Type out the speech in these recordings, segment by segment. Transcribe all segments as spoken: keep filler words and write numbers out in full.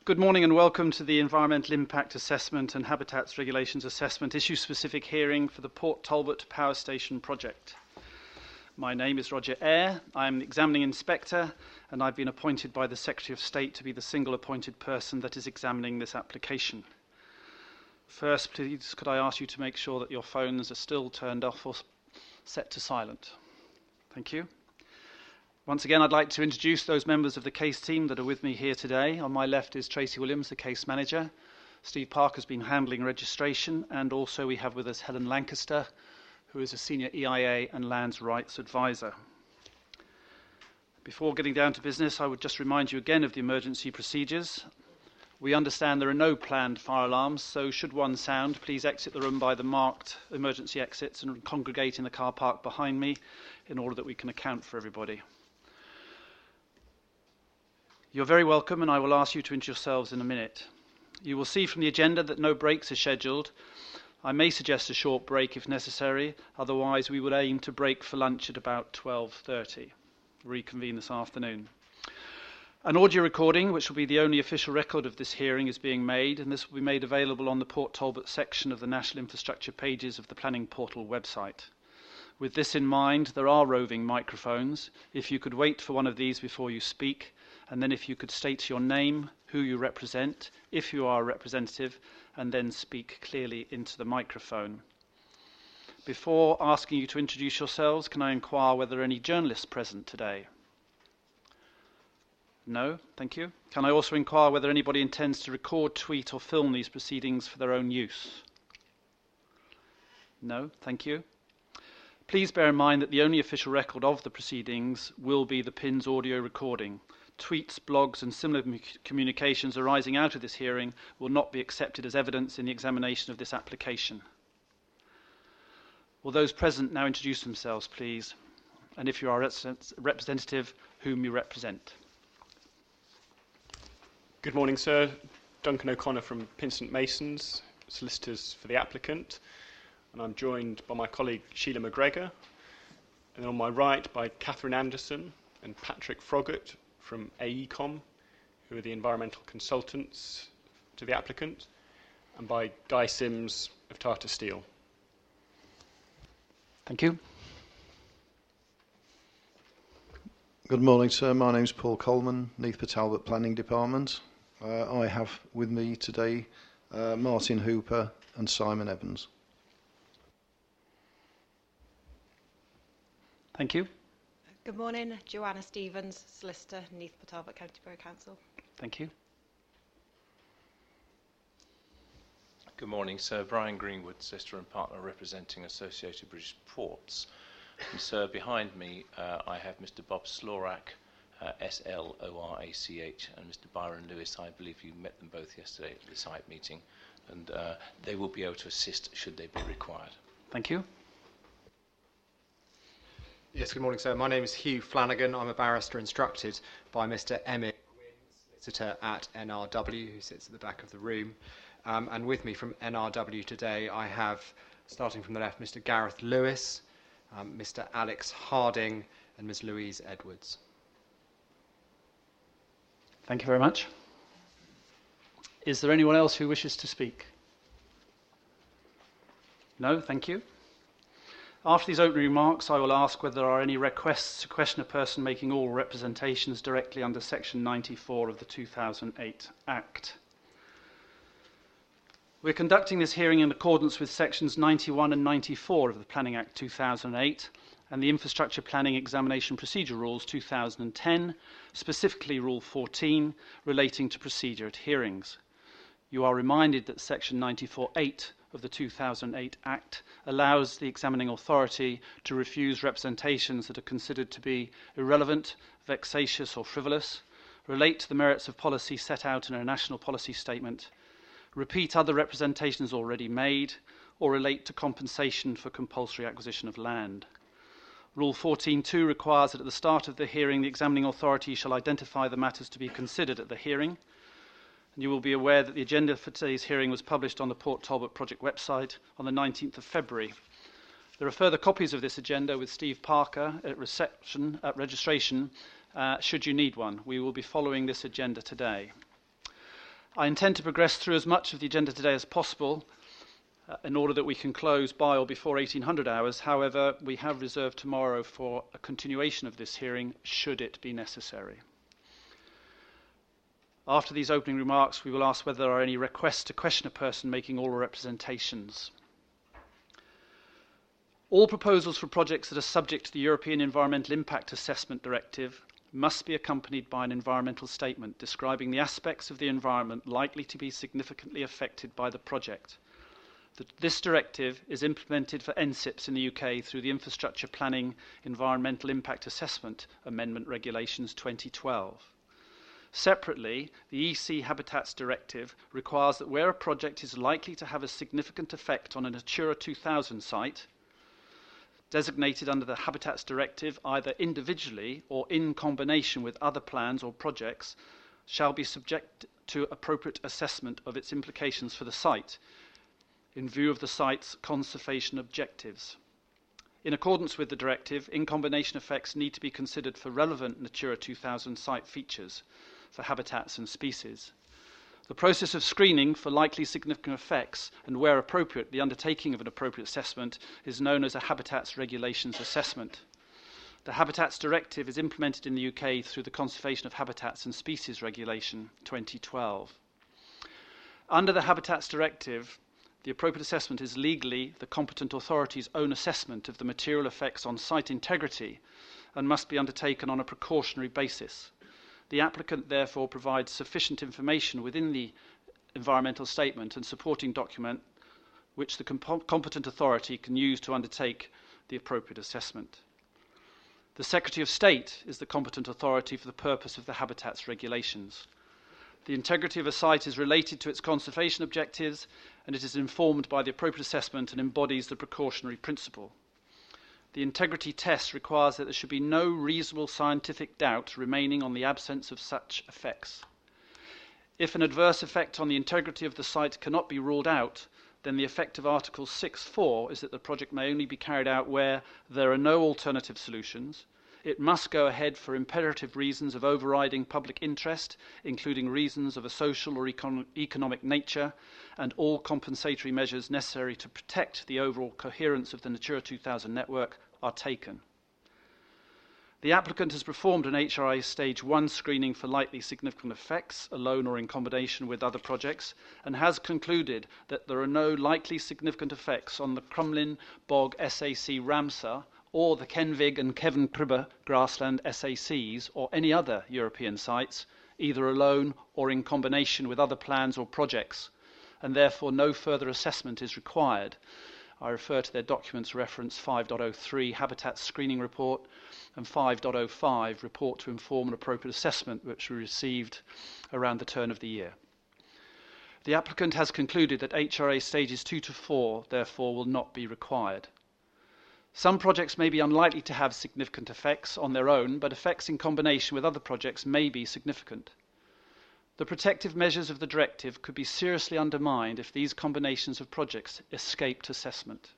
Good morning and welcome to the Environmental Impact Assessment and Habitats Regulations Assessment issue-specific hearing for the Port Talbot Power Station project. My name is Roger Eyre. I'm the examining inspector and I've been appointed by the Secretary of State to be the single appointed person that is examining this application. First, please, could I ask you to make sure that your phones are still turned off or set to silent? Thank you. Once again, I'd like to introduce those members of the case team that are with me here today. On my left is Tracy Williams, the case manager. Steve Parker has been handling registration, and also we have with us Helen Lancaster, who is a senior E I A and lands rights advisor. Before getting down to business, I would just remind you again of the emergency procedures. We understand there are no planned fire alarms, so should one sound, please exit the room by the marked emergency exits and congregate in the car park behind me in order that we can account for everybody. You're very welcome, and I will ask you to introduce yourselves in a minute. You will see from the agenda that no breaks are scheduled. I may suggest a short break if necessary, otherwise we would aim to break for lunch at about twelve thirty. Reconvene this afternoon. An audio recording, which will be the only official record of this hearing, is being made, and this will be made available on the Port Talbot section of the National Infrastructure pages of the Planning Portal website. With this in mind, there are roving microphones. If you could wait for one of these before you speak, and then if you could state your name, who you represent, if you are a representative, and then speak clearly into the microphone. Before asking you to introduce yourselves, can I inquire whether there are any journalists present today? No, thank you. Can I also inquire whether anybody intends to record, tweet, or film these proceedings for their own use? No, thank you. Please bear in mind that the only official record of the proceedings will be the P I N's audio recording. Tweets, blogs and similar communications arising out of this hearing will not be accepted as evidence in the examination of this application. Will those present now introduce themselves, please? And if you are a representative, whom you represent. Good morning, sir. Duncan O'Connor from Pinsent Masons, solicitors for the applicant. And I'm joined by my colleague Sheila McGregor. And on my right by Catherine Anderson and Patrick Froggatt from A E COM, who are the environmental consultants to the applicant, and by Guy Sims of Tata Steel. Thank you. Good morning, sir. My name is Paul Coleman, Neath Talbot Planning Department. Uh, I have with me today uh, Martin Hooper and Simon Evans. Thank you. Good morning, Joanna Stevens, solicitor, Neath Talbot County Borough Council. Thank you. Good morning, sir. Brian Greenwood, solicitor and partner representing Associated British Ports. And sir, behind me uh, I have Mister Bob Slorak, uh, S L O R A C H, and Mister Byron Lewis. I believe you met them both yesterday at the site meeting, and uh, they will be able to assist should they be required. Thank you. Yes, good morning, sir. My name is Hugh Flanagan. I'm a barrister instructed by Mister Emmett Gwynn, solicitor at N R W, who sits at the back of the room. Um, and with me from N R W today, I have, starting from the left, Mister Gareth Lewis, um, Mister Alex Harding, and Miz Louise Edwards. Thank you very much. Is there anyone else who wishes to speak? No, thank you. After these opening remarks, I will ask whether there are any requests to question a person making oral representations directly under Section ninety-four of the two thousand eight Act. We're conducting this hearing in accordance with Sections ninety-one and ninety-four of the Planning Act two thousand eight and the Infrastructure Planning Examination Procedure Rules two thousand ten, specifically Rule fourteen, relating to procedure at hearings. You are reminded that Section ninety-four point eight of the two thousand eight Act allows the examining authority to refuse representations that are considered to be irrelevant, vexatious or frivolous, relate to the merits of policy set out in a national policy statement, repeat other representations already made, or relate to compensation for compulsory acquisition of land. Rule fourteen point two requires that at the start of the hearing the examining authority shall identify the matters to be considered at the hearing. And you will be aware that the agenda for today's hearing was published on the Port Talbot project website on the nineteenth of February. There are further copies of this agenda with Steve Parker at reception, at registration, uh, should you need one. We will be following this agenda today. I intend to progress through as much of the agenda today as possible uh, in order that we can close by or before eighteen hundred hours. However, we have reserved tomorrow for a continuation of this hearing, should it be necessary. After these opening remarks, we will ask whether there are any requests to question a person making oral representations. All proposals for projects that are subject to the European Environmental Impact Assessment Directive must be accompanied by an environmental statement describing the aspects of the environment likely to be significantly affected by the project. The, this directive is implemented for N S I Ps in the U K through the Infrastructure Planning Environmental Impact Assessment Amendment Regulations twenty twelve. Separately, the E C Habitats Directive requires that where a project is likely to have a significant effect on a Natura two thousand site, designated under the Habitats Directive either individually or in combination with other plans or projects, shall be subject to appropriate assessment of its implications for the site in view of the site's conservation objectives. In accordance with the directive, in-combination effects need to be considered for relevant Natura two thousand site features for habitats and species. The process of screening for likely significant effects and, where appropriate, the undertaking of an appropriate assessment is known as a Habitats Regulations Assessment. The Habitats Directive is implemented in the U K through the Conservation of Habitats and Species Regulation twenty twelve. Under the Habitats Directive, the appropriate assessment is legally the competent authority's own assessment of the material effects on site integrity and must be undertaken on a precautionary basis. The applicant therefore provides sufficient information within the environmental statement and supporting document which the comp- competent authority can use to undertake the appropriate assessment. The Secretary of State is the competent authority for the purpose of the Habitats Regulations. The integrity of a site is related to its conservation objectives, and it is informed by the appropriate assessment and embodies the precautionary principle. The integrity test requires that there should be no reasonable scientific doubt remaining on the absence of such effects. If an adverse effect on the integrity of the site cannot be ruled out, then the effect of Article six point four is that the project may only be carried out where there are no alternative solutions. It must go ahead for imperative reasons of overriding public interest, including reasons of a social or econ- economic nature, and all compensatory measures necessary to protect the overall coherence of the Natura two thousand network are taken. The applicant has performed an H R A Stage one screening for likely significant effects, alone or in combination with other projects, and has concluded that there are no likely significant effects on the Crumlin Bog S A C Ramsar or the Kenvig and Kevin Kribbe grassland S A Cs or any other European sites, either alone or in combination with other plans or projects, and therefore no further assessment is required. I refer to their documents reference five point oh three Habitat Screening Report and five point oh five Report to Inform an Appropriate Assessment, which we received around the turn of the year. The applicant has concluded that H R A stages two to four therefore will not be required. Some projects may be unlikely to have significant effects on their own, but effects in combination with other projects may be significant. The protective measures of the directive could be seriously undermined if these combinations of projects escaped assessment.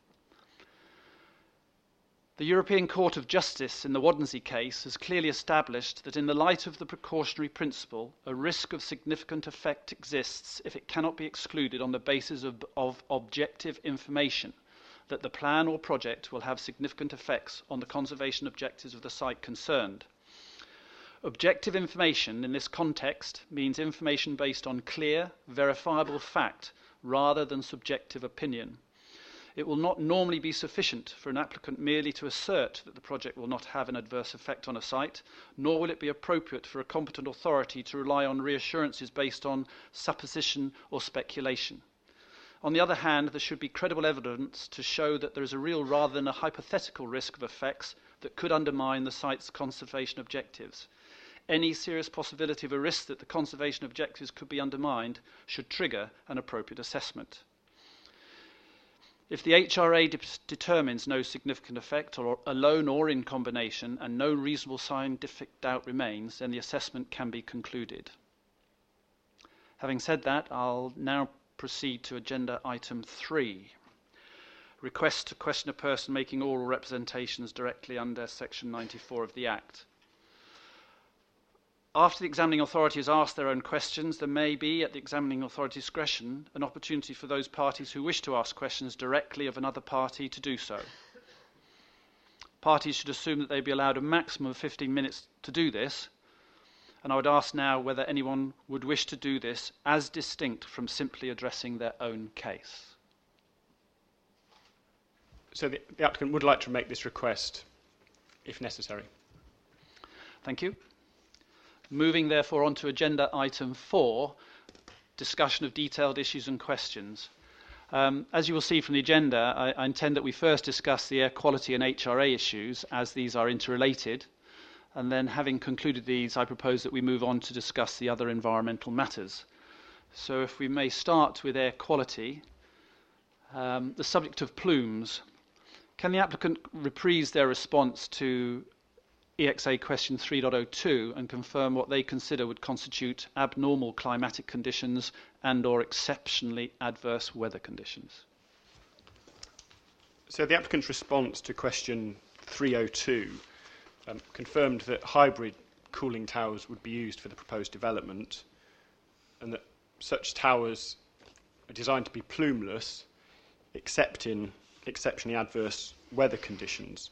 The European Court of Justice in the Wadensee case has clearly established that in the light of the precautionary principle, a risk of significant effect exists if it cannot be excluded on the basis of, of objective information that the plan or project will have significant effects on the conservation objectives of the site concerned. Objective information in this context means information based on clear, verifiable fact rather than subjective opinion. It will not normally be sufficient for an applicant merely to assert that the project will not have an adverse effect on a site, nor will it be appropriate for a competent authority to rely on reassurances based on supposition or speculation. On the other hand, there should be credible evidence to show that there is a real rather than a hypothetical risk of effects that could undermine the site's conservation objectives. Any serious possibility of a risk that the conservation objectives could be undermined should trigger an appropriate assessment. If the H R A de- determines no significant effect, or alone or in combination, and no reasonable scientific doubt remains, then the assessment can be concluded. Having said that, I'll now proceed to agenda item three. Request to question a person making oral representations directly under section ninety-four of the Act. After the examining authority has asked their own questions, there may be, at the examining authority's discretion, an opportunity for those parties who wish to ask questions directly of another party to do so. Parties should assume that they be allowed a maximum of fifteen minutes to do this, and I would ask now whether anyone would wish to do this as distinct from simply addressing their own case. So the, the applicant would like to make this request, if necessary. Thank you. Moving therefore on to agenda item four, discussion of detailed issues and questions. Um, as you will see from the agenda, I, I intend that we first discuss the air quality and H R A issues, as these are interrelated, and then having concluded these, I propose that we move on to discuss the other environmental matters. So if we may start with air quality, um, the subject of plumes. Can the applicant reprise their response to E X A question three point oh two and confirm what they consider would constitute abnormal climatic conditions and or exceptionally adverse weather conditions? So the applicant's response to question three oh two um, confirmed that hybrid cooling towers would be used for the proposed development, and that such towers are designed to be plumeless except in exceptionally adverse weather conditions.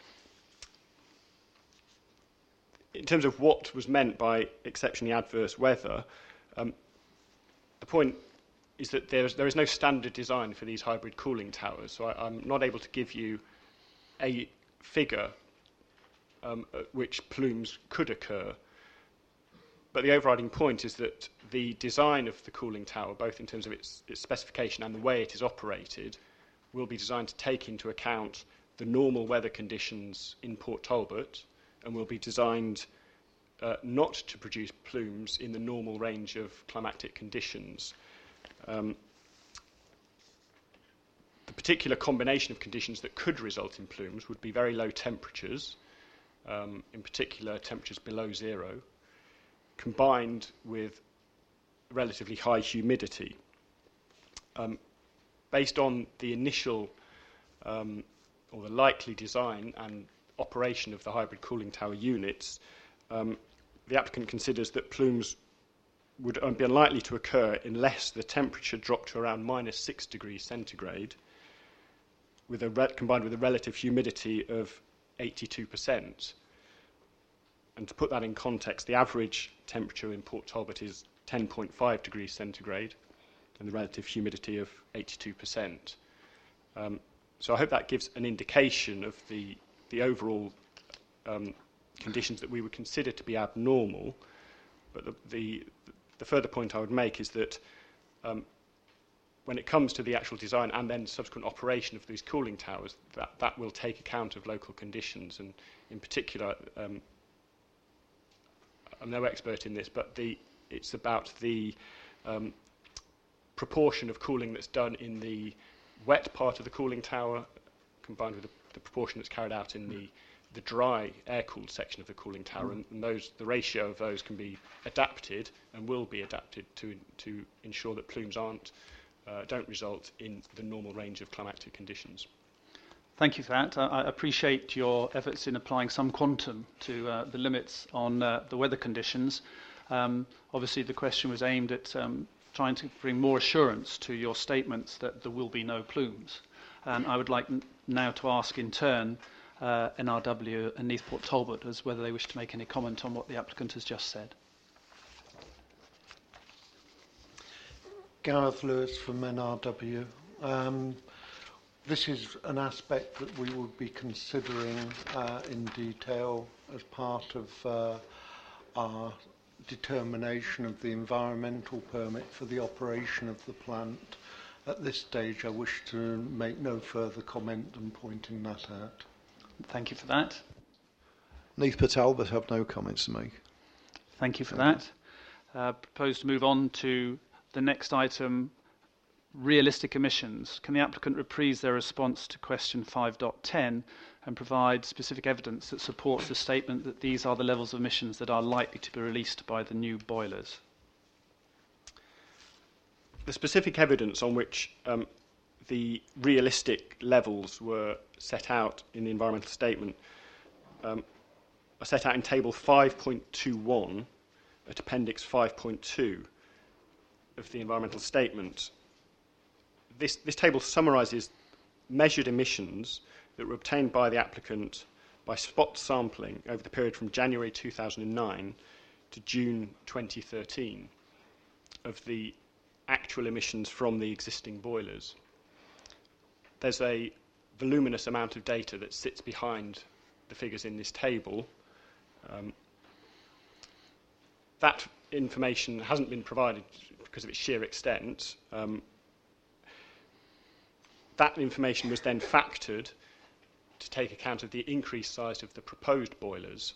In terms of what was meant by exceptionally adverse weather, um, the point is that there is, there is no standard design for these hybrid cooling towers, so I, I'm not able to give you a figure um, at which plumes could occur. But the overriding point is that the design of the cooling tower, both in terms of its, its specification and the way it is operated, will be designed to take into account the normal weather conditions in Port Talbot, and will be designed uh, not to produce plumes in the normal range of climatic conditions. Um, the particular combination of conditions that could result in plumes would be very low temperatures, um, in particular temperatures below zero, combined with relatively high humidity. Um, based on the initial um, or the likely design and operation of the hybrid cooling tower units, um, the applicant considers that plumes would be unlikely to occur unless the temperature dropped to around minus six degrees centigrade, with a re- combined with a relative humidity of eighty-two percent. And to put that in context, the average temperature in Port Talbot is ten point five degrees centigrade, and the relative humidity of eighty-two percent. Um, so I hope that gives an indication of the the overall um, conditions that we would consider to be abnormal. But the, the, the further point I would make is that um, when it comes to the actual design and then subsequent operation of these cooling towers, that, that will take account of local conditions. And in particular, um, I'm no expert in this, but the, it's about the um, proportion of cooling that's done in the wet part of the cooling tower combined with the the proportion that's carried out in the, the dry air-cooled section of the cooling tower, mm. and, and those, the ratio of those can be adapted and will be adapted to, to ensure that plumes aren't, uh, don't result in the normal range of climatic conditions. Thank you for that. I, I appreciate your efforts in applying some quantum to uh, the limits on uh, the weather conditions. Um, obviously, the question was aimed at um, trying to bring more assurance to your statements that there will be no plumes. And I would like n- now to ask in turn uh, N R W and Neath Port Talbot as whether they wish to make any comment on what the applicant has just said. Gareth Lewis from N R W. Um, this is an aspect that we would be considering uh, in detail as part of uh, our determination of the environmental permit for the operation of the plant. At this stage, I wish to make no further comment than pointing that out. Thank you for that. Neath Port Talbot have no comments to make. Thank you for that. Uh, propose to move on to the next item, realistic emissions. Can the applicant reprise their response to question five point ten and provide specific evidence that supports the statement that these are the levels of emissions that are likely to be released by the new boilers? The specific evidence on which um, the realistic levels were set out in the environmental statement um, are set out in table five point two one, at Appendix five point two of the environmental statement. This, this table summarises measured emissions that were obtained by the applicant by spot sampling over the period from January two thousand nine to June twenty thirteen of the actual emissions from the existing boilers. There's a voluminous amount of data that sits behind the figures in this table. Um, that information hasn't been provided because of its sheer extent. Um, that information was then factored to take account of the increased size of the proposed boilers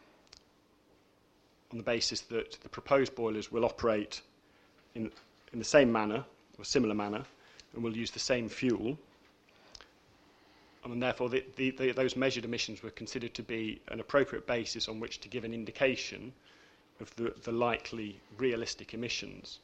on the basis that the proposed boilers will operate in, in the same manner or similar manner and will use the same fuel. And therefore, the, the, the, those measured emissions were considered to be an appropriate basis on which to give an indication of the, the likely realistic emissions.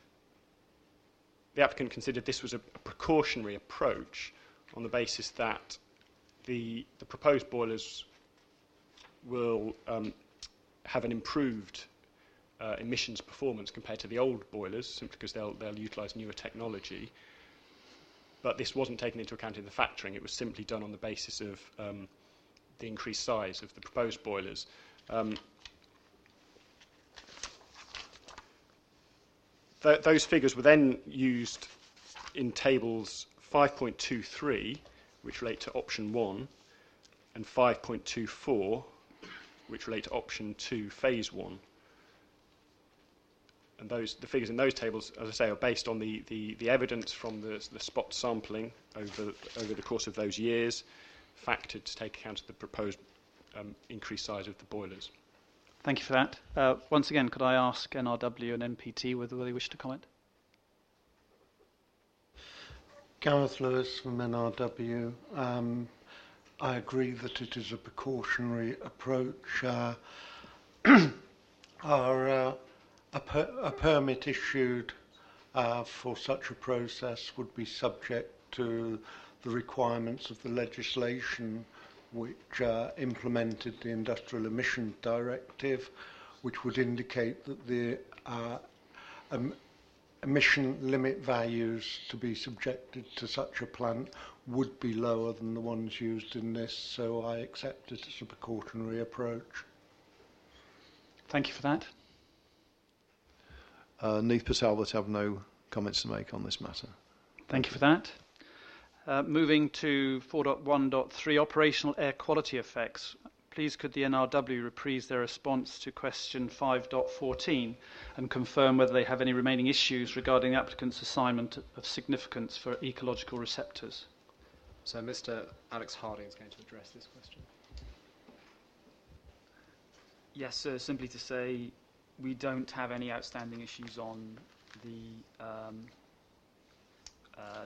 The applicant considered this was a, a precautionary approach on the basis that the, the proposed boilers will um, have an improved uh, emissions performance compared to the old boilers, simply because they'll, they'll utilise newer technology. But this wasn't taken into account in the factoring. It was simply done on the basis of um, the increased size of the proposed boilers. Um, th those figures were then used in tables five point two three, which relate to option one, and five point two four, which relate to option two, phase one. And those, the figures in those tables, as I say, are based on the, the, the evidence from the, the spot sampling over, over the course of those years, factored to take account of the proposed um, increased size of the boilers. Thank you for that. Uh, once again, could I ask N R W and N P T whether they wish to comment? Gareth Lewis from N R W. Um, I agree that it is a precautionary approach. Uh, our uh, A, per, a permit issued uh, for such a process would be subject to the requirements of the legislation which uh, implemented the Industrial Emissions Directive, which would indicate that the uh, um, emission limit values to be subjected to such a plant would be lower than the ones used in this, so I accept it as a precautionary approach. Thank you for that. Uh, Neith Patel would have no comments to make on this matter. Thank you for that. Uh, moving to four point one point three, operational air quality effects. Please could the N R W reprise their response to question five point fourteen and confirm whether they have any remaining issues regarding the applicant's assignment of significance for ecological receptors. So Mister Alex Harding is going to address this question. Yes, sir, simply to say we don't have any outstanding issues on the um, uh,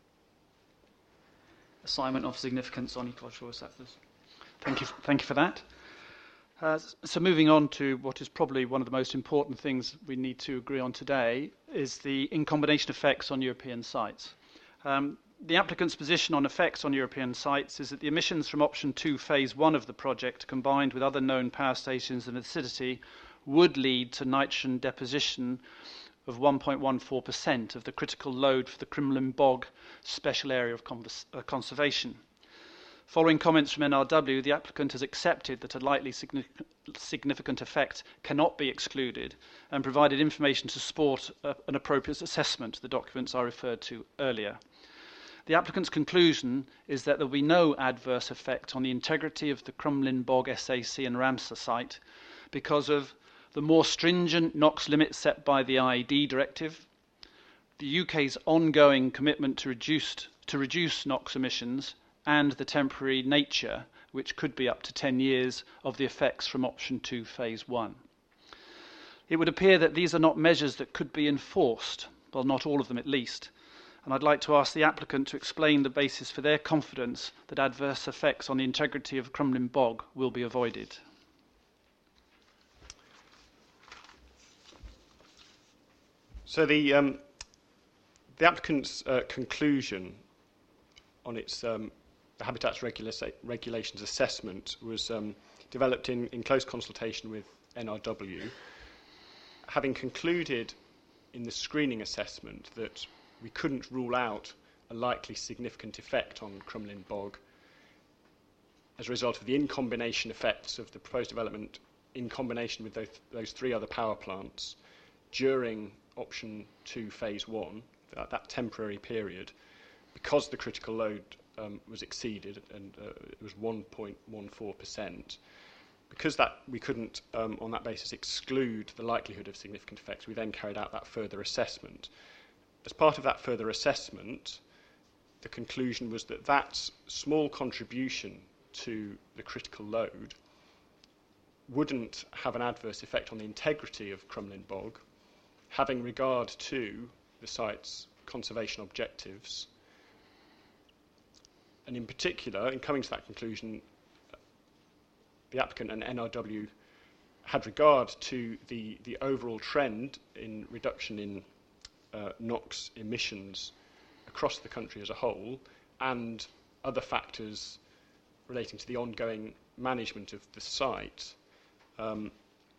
assignment of significance on ecological receptors. Thank you. Thank you for that. Uh, so moving on to what is probably one of the most important things we need to agree on today is the in combination effects on European sites. Um, the applicant's position on effects on European sites is that the emissions from option two, phase one of the project, combined with other known power stations in the vicinity, would lead to nitrogen deposition of one point one four percent of the critical load for the Crumlin Bog Special Area of Convers uh, Conservation. Following comments from N R W, the applicant has accepted that a likely significant, significant effect cannot be excluded and provided information to support uh, an appropriate assessment, the documents I referred to earlier. The applicant's conclusion is that there will be no adverse effect on the integrity of the Crumlin Bog S A C and Ramsar site because of the more stringent NOx limits set by the I E D directive, the U K's ongoing commitment to reduce, to reduce NOx emissions, and the temporary nature, which could be up to ten years, of the effects from option two, phase one. It would appear that these are not measures that could be enforced, well, not all of them at least, and I'd like to ask the applicant to explain the basis for their confidence that adverse effects on the integrity of Crumlin Bog will be avoided. So the, um, the applicant's uh, conclusion on its um, the Habitats Regula Regulations assessment was um, developed in, in close consultation with N R W having concluded in the screening assessment that we couldn't rule out a likely significant effect on Crumlin Bog as a result of the in-combination effects of the proposed development in combination with those, those three other power plants during option two phase one, that, that temporary period, because the critical load um, was exceeded and uh, it was one point one four percent. Because that we couldn't, um, on that basis, exclude the likelihood of significant effects, we then carried out that further assessment. As part of that further assessment, the conclusion was that that small contribution to the critical load wouldn't have an adverse effect on the integrity of Crumlin Bog, having regard to the site's conservation objectives. And in particular, in coming to that conclusion, the applicant and N R W had regard to the, the overall trend in reduction in uh, NOx emissions across the country as a whole, and other factors relating to the ongoing management of the site. Um,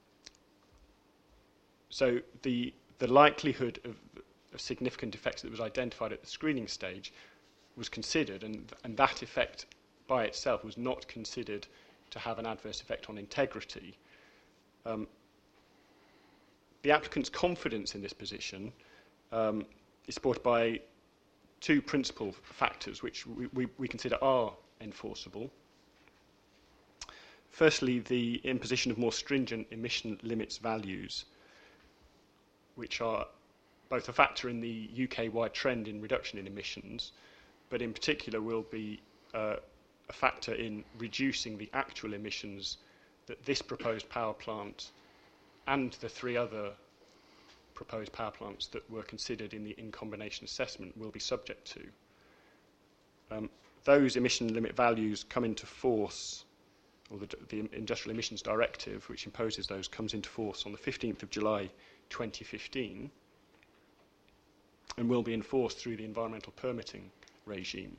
so the, the likelihood of, of significant effects that was identified at the screening stage was considered, and, and that effect by itself was not considered to have an adverse effect on integrity. Um, the applicant's confidence in this position um, is supported by two principal factors which we, we, we consider are enforceable. Firstly, the imposition of more stringent emission limits values, which are both a factor in the U K-wide trend in reduction in emissions, but in particular will be uh, a factor in reducing the actual emissions that this proposed power plant and the three other proposed power plants that were considered in the in-combination assessment will be subject to. Um, those emission limit values come into force, or the, the Industrial Emissions Directive, which imposes those, comes into force on the fifteenth of July twenty fifteen and will be enforced through the environmental permitting regime.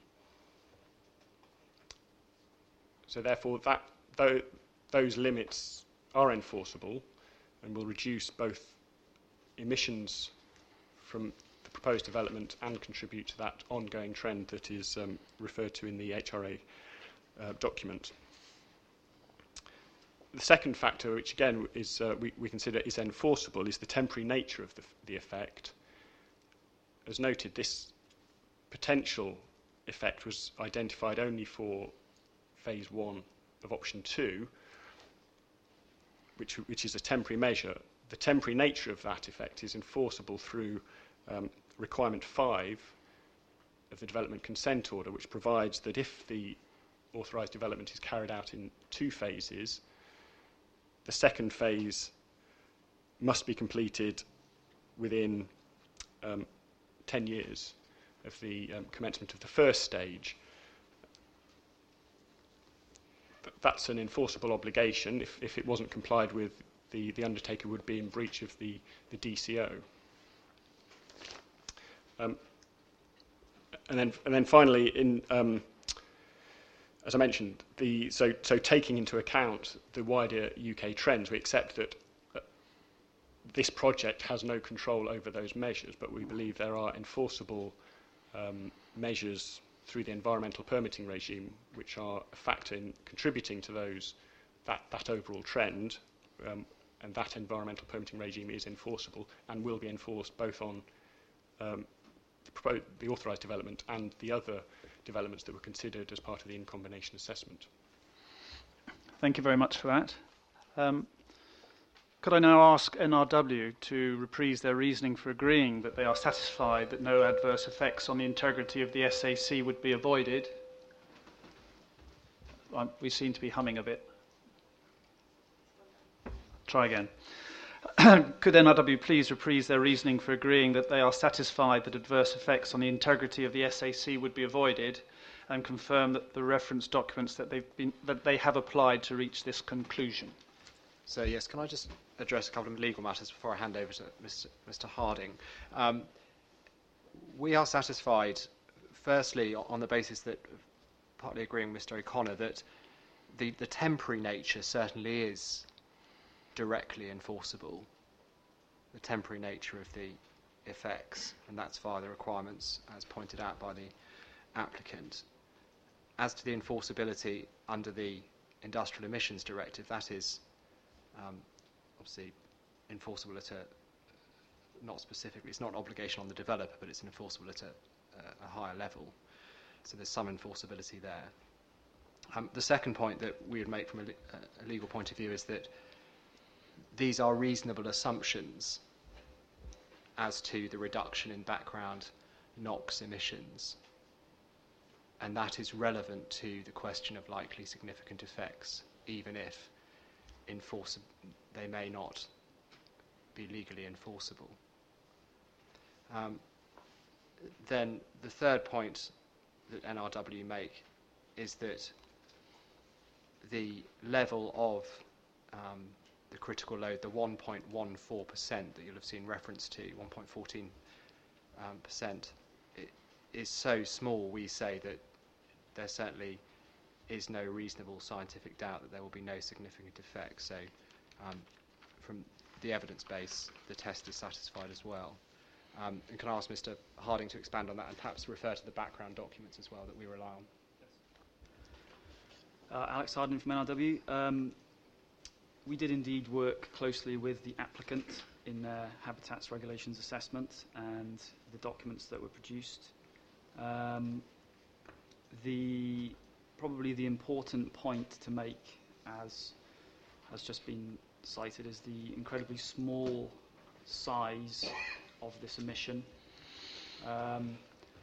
So therefore, that, th those limits are enforceable and will reduce both emissions from the proposed development and contribute to that ongoing trend that is um, referred to in the H R A uh, document. The second factor, which again is uh, we, we consider is enforceable, is the temporary nature of the, the effect. As noted, this potential effect was identified only for phase one of option two, which, which is a temporary measure. The temporary nature of that effect is enforceable through um, requirement five of the development consent order, which provides that if the authorised development is carried out in two phases, the second phase must be completed within um, ten years of the um, commencement of the first stage. That's an enforceable obligation. If, if it wasn't complied with, the, the undertaker would be in breach of the, the D C O. Um, and, then, and then finally, in, um, as I mentioned, the, so, so taking into account the wider U K trends, we accept that uh, this project has no control over those measures, but we believe there are enforceable um, measures through the environmental permitting regime, which are a factor in contributing to those that, that overall trend, um, and that environmental permitting regime is enforceable and will be enforced both on um, the, the authorised development and the other developments that were considered as part of the in-combination assessment. Thank you very much for that. Um, could I now ask N R W to reprise their reasoning for agreeing that they are satisfied that no adverse effects on the integrity of the S A C would be avoided? Um, we seem to be humming a bit. Try again. Could N R W please reprise their reasoning for agreeing that they are satisfied that adverse effects on the integrity of the S A C would be avoided, and confirm that the reference documents that they've been that they have applied to reach this conclusion? So yes, can I just address a couple of legal matters before I hand over to Mister Mister Harding? Um, we are satisfied, firstly, on the basis that, partly agreeing with Mister O'Connor, that the, the temporary nature certainly is directly enforceable. the temporary nature of the effects, and that's via the requirements as pointed out by the applicant. As to the enforceability under the Industrial Emissions Directive, that is um, obviously enforceable at a, not specifically, it's not an obligation on the developer, but it's enforceable at a, a higher level. So there's some enforceability there. Um, the second point that we would make from a, a legal point of view is that these are reasonable assumptions as to the reduction in background NOx emissions, and that is relevant to the question of likely significant effects, even if enforce they may not be legally enforceable. Um, then the third point that N R W make is that the level of um, the critical load, the one point one four percent that you'll have seen reference to, one point one four um, percent, it is so small, we say, that there certainly is no reasonable scientific doubt that there will be no significant effects. So um, from the evidence base, the test is satisfied as well. Um, and can I ask Mister Harding to expand on that and perhaps refer to the background documents as well that we rely on? Uh, Alex Harding from N R W. Um, we did indeed work closely with the applicant in their habitats regulations assessment and the documents that were produced. Um, the probably the important point to make, as has just been cited, is the incredibly small size of this emission. Um,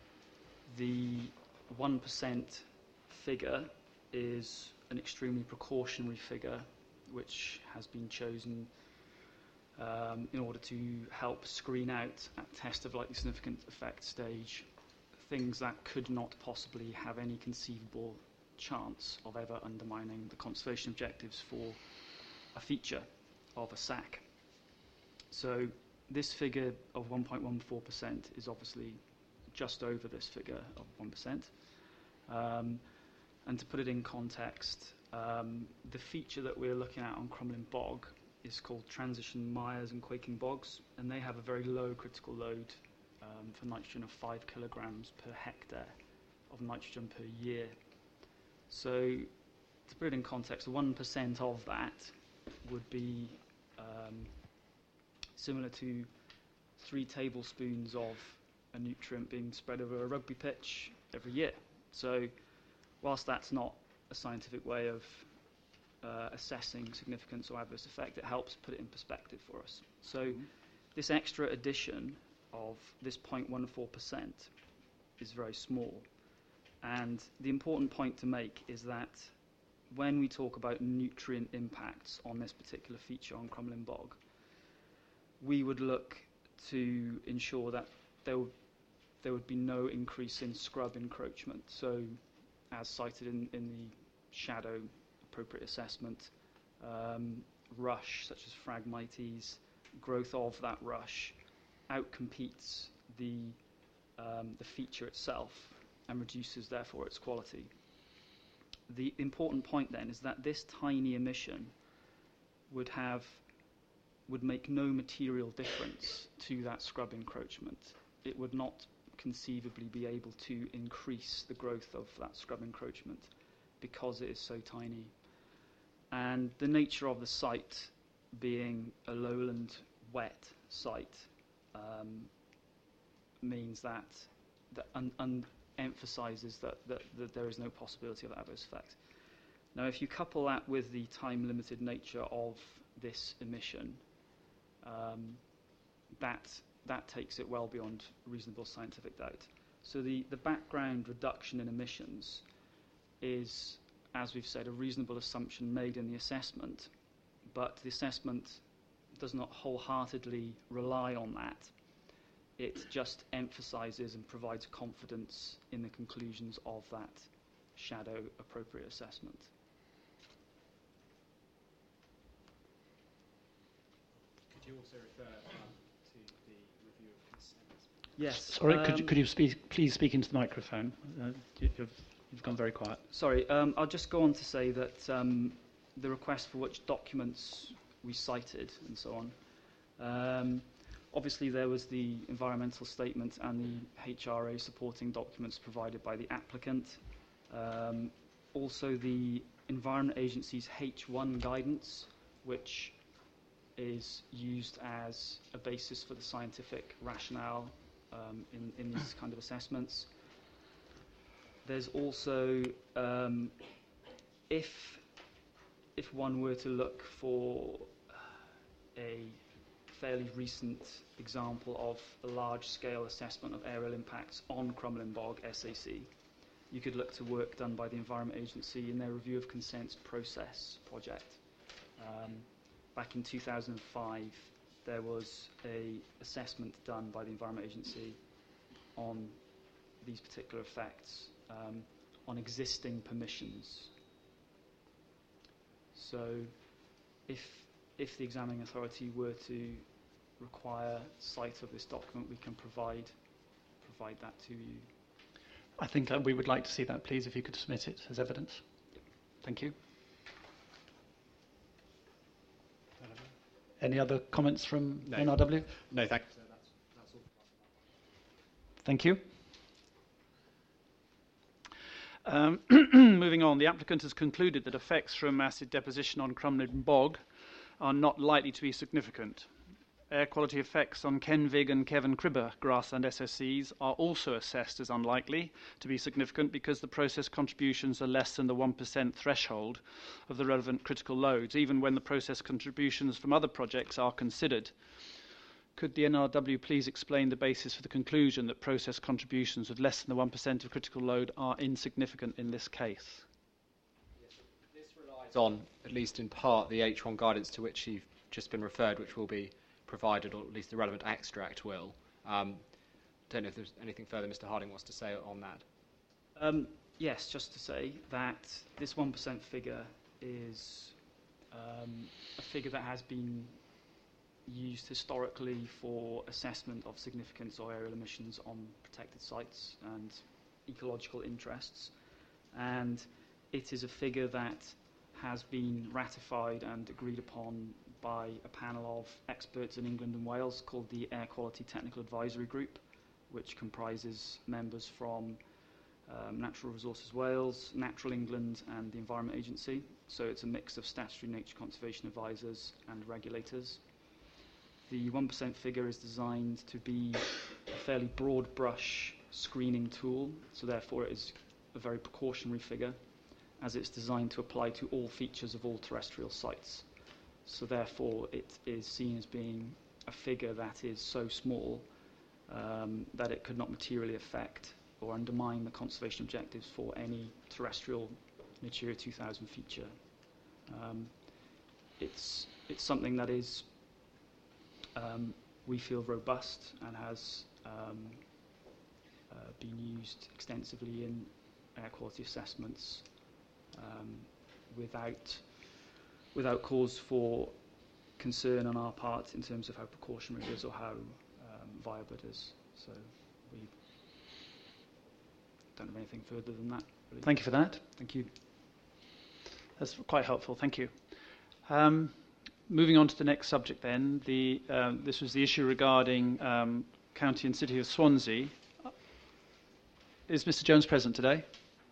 the one percent figure is an extremely precautionary figure which has been chosen um, in order to help screen out at test of likely significant effect stage things that could not possibly have any conceivable chance of ever undermining the conservation objectives for a feature of a S A C. So this figure of one point one four percent is obviously just over this figure of one percent. Um, and to put it in context, um, the feature that we're looking at on Crumlin Bog is called Transition Mires and Quaking Bogs, and they have a very low critical load um, for nitrogen of five kilograms per hectare of nitrogen per year. So to put it in context, one percent of that would be um, similar to three tablespoons of a nutrient being spread over a rugby pitch every year. So whilst that's not a scientific way of uh, assessing significance or adverse effect, it helps put it in perspective for us. So mm-hmm. this extra addition of this zero point one four percent is very small. And the important point to make is that when we talk about nutrient impacts on this particular feature on Crumlin Bog, we would look to ensure that there would, there would be no increase in scrub encroachment. So, as cited in, in the shadow appropriate assessment, um, rush, such as Phragmites, growth of that rush outcompetes the, um, the feature itself and reduces, therefore, its quality. The important point, then, is that this tiny emission would have would make no material difference to that scrub encroachment. It would not conceivably be able to increase the growth of that scrub encroachment because it is so tiny. And the nature of the site being a lowland wet site um, means that that un- un- emphasises that, that, that there is no possibility of adverse effect. Now, if you couple that with the time-limited nature of this emission, um, that that takes it well beyond reasonable scientific doubt. So the, the background reduction in emissions is, as we've said, a reasonable assumption made in the assessment, but the assessment does not wholeheartedly rely on that. It just emphasises and provides confidence in the conclusions of that shadow appropriate assessment. Could you also refer um, to the review of consent? Yes. Sorry, um, could you, could you speak, please speak into the microphone? Uh, you, you've, you've gone very quiet. Sorry, um, I'll just go on to say that um, the request for which documents we cited and so on. Um, obviously there was the environmental statement and the H R A supporting documents provided by the applicant. Um, also the Environment Agency's H one guidance, which is used as a basis for the scientific rationale um, in, in these kind of assessments. There's also, um, if, if one were to look for a fairly recent example of a large-scale assessment of aerial impacts on Crumlin Bog, S A C, you could look to work done by the Environment Agency in their review of consents process project. Um, back in two thousand five, there was a assessment done by the Environment Agency on these particular effects um, on existing permissions. So if, if the examining authority were to require sight of this document, we can provide, provide that to you. I think uh, we would like to see that, please, if you could submit it as evidence. Thank you. Any other comments from No. N R W? No, thank you. That's, that's all. Thank you. Um, moving on, the applicant has concluded that effects from acid deposition on Crumlin Bog are not likely to be significant. Air quality effects on Kenvig and Kevin Cribber grassland S S Cs are also assessed as unlikely to be significant because the process contributions are less than the one percent threshold of the relevant critical loads, even when the process contributions from other projects are considered. Could the N R W please explain the basis for the conclusion that process contributions of less than the one percent of critical load are insignificant in this case? This relies on, at least in part, the H one guidance to which you've just been referred, which will be provided, or at least the relevant extract will. Um, don't know if there's anything further Mister Harding wants to say on that. Um, yes, just to say that this one percent figure is um, a figure that has been used historically for assessment of significance or aerial emissions on protected sites and ecological interests, and it is a figure that has been ratified and agreed upon by a panel of experts in England and Wales called the Air Quality Technical Advisory Group, which comprises members from um, Natural Resources Wales, Natural England and the Environment Agency. So it's a mix of statutory nature conservation advisors and regulators. The one percent figure is designed to be a fairly broad brush screening tool, so therefore it is a very precautionary figure, as it's designed to apply to all features of all terrestrial sites. So therefore it is seen as being a figure that is so small um, that it could not materially affect or undermine the conservation objectives for any terrestrial Natura two thousand feature. Um, it's, it's something that is, um, we feel, robust and has um, uh, been used extensively in air quality assessments um, without without cause for concern on our part in terms of how precautionary it is or how um, viable it is. So we don't have anything further than that, really. Thank you for that. Thank you. That's quite helpful. Thank you. Um, moving on to the next subject then. The, um, this was the issue regarding um, County and City of Swansea. Is Mister Jones present today?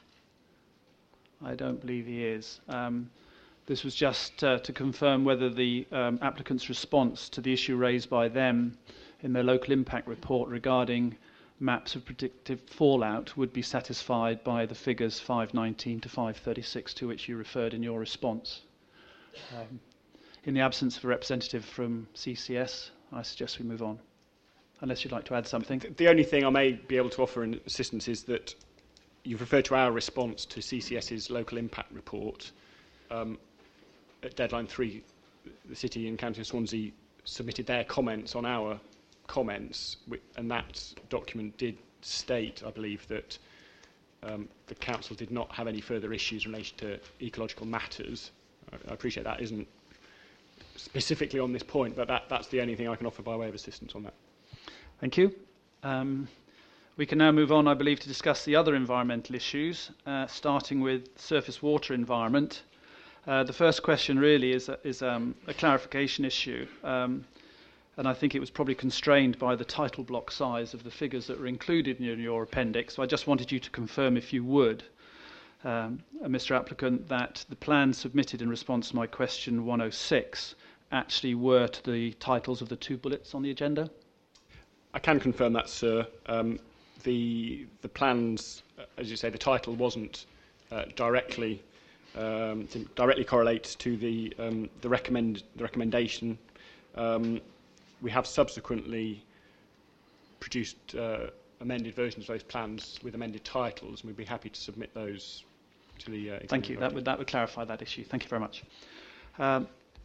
I don't believe he is. Um, This was just uh, to confirm whether the um, applicant's response to the issue raised by them in their local impact report regarding maps of predictive fallout would be satisfied by the figures five nineteen to five thirty-six to which you referred in your response. Um, in the absence of a representative from C C S, I suggest we move on, unless you'd like to add something. The only thing I may be able to offer in assistance is that you've referred to our response to C C S's local impact report. Um, At deadline three, the City and County of Swansea submitted their comments on our comments, and that document did state, I believe, that um, the Council did not have any further issues in relation to ecological matters. I, I appreciate that isn't specifically on this point, but that, that's the only thing I can offer by way of assistance on that. Thank you. Um, we can now move on, I believe, to discuss the other environmental issues, uh, starting with surface water environment. Uh, the first question really is a, is, um, a clarification issue. Um, and I think it was probably constrained by the title block size of the figures that were included in your appendix. So I just wanted you to confirm, if you would, um, uh, Mister Applicant, that the plans submitted in response to my question one oh six actually were to the titles of the two bullets on the agenda. I can confirm that, sir. Um, the the plans, uh, as you say, the title wasn't uh, directly um, directly correlates to the um, the recommend the recommendation. Um, we have subsequently produced uh, amended versions of those plans with amended titles, and we'd be happy to submit those to the. Uh, Thank you. That would that would clarify that issue. Thank you very much. Um,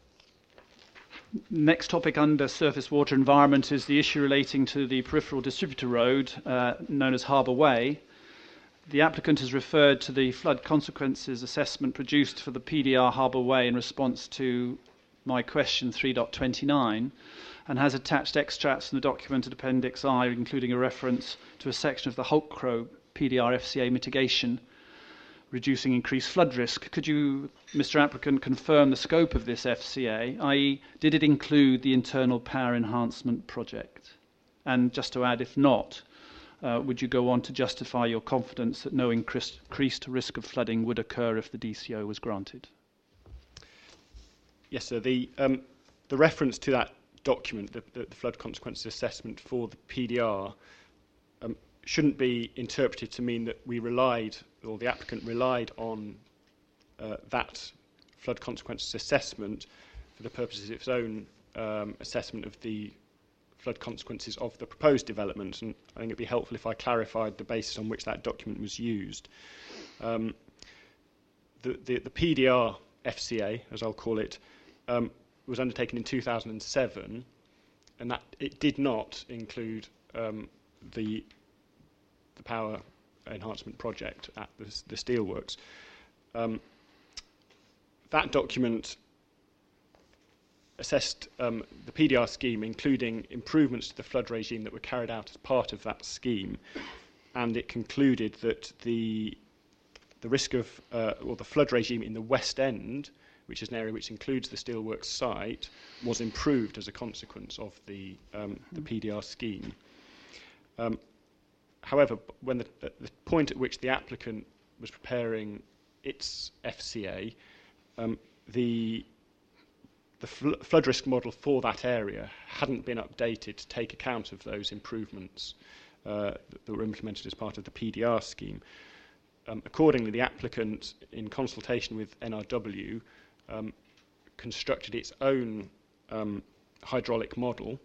Next topic under surface water environment is the issue relating to the peripheral distributor road, uh, known as Harbour Way. The applicant has referred to the flood consequences assessment produced for the P D R Harbour Way in response to my question three point twenty-nine, and has attached extracts from the document at Appendix I, including a reference to a section of the Holcrow P D R F C A mitigation reducing increased flood risk. Could you, Mister Applicant, confirm the scope of this F C A, that is, did it include the internal power enhancement project? And just to add, if not, uh, would you go on to justify your confidence that no increased, increased risk of flooding would occur if the D C O was granted? Yes, sir. The, um, the reference to that document, the, the, the flood consequences assessment for the P D R, um, shouldn't be interpreted to mean that we relied, or the applicant relied on uh, that flood consequences assessment for the purposes of its own um, assessment of the flood consequences of the proposed development. And I think it'd be helpful if I clarified the basis on which that document was used. Um, the, the, the P D R F C A, as I'll call it, um, was undertaken in two thousand seven, and that it did not include um, the the power enhancement project at the, the steelworks. Um, that document assessed um, the P D R scheme, including improvements to the flood regime that were carried out as part of that scheme, and it concluded that the the risk of, uh, or the flood regime in the West End, which is an area which includes the steelworks site, was improved as a consequence of the, um, the P D R scheme. Um, However, when the, at the point at which the applicant was preparing its F C A, um, the, the fl flood risk model for that area hadn't been updated to take account of those improvements uh, that, that were implemented as part of the P D R scheme. Um, accordingly, the applicant, in consultation with N R W, um, constructed its own um, hydraulic model,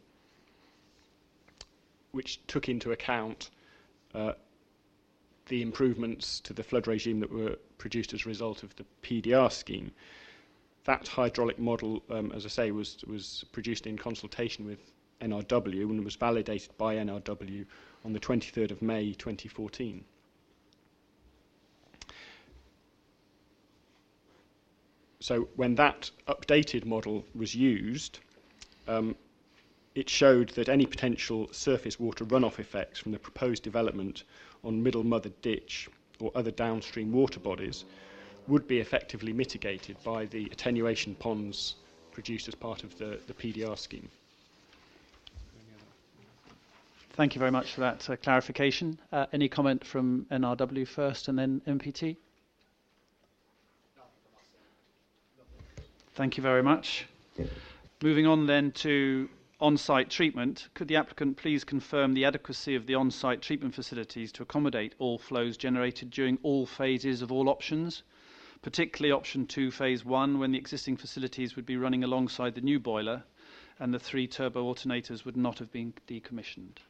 which took into account Uh, the improvements to the flood regime that were produced as a result of the P D R scheme. That hydraulic model, um, as I say, was, was produced in consultation with N R W and was validated by N R W on the twenty-third of May twenty fourteen. So when that updated model was used, um, it showed that any potential surface water runoff effects from the proposed development on Middle Mother Ditch or other downstream water bodies would be effectively mitigated by the attenuation ponds produced as part of the, the P D R scheme. Thank you very much for that uh, clarification. Uh, any comment from N R W first and then M P T? Thank you very much. Moving on then to on-site treatment, could the applicant please confirm the adequacy of the on-site treatment facilities to accommodate all flows generated during all phases of all options, particularly option two, phase one, when the existing facilities would be running alongside the new boiler and the three turbo alternators would not have been decommissioned?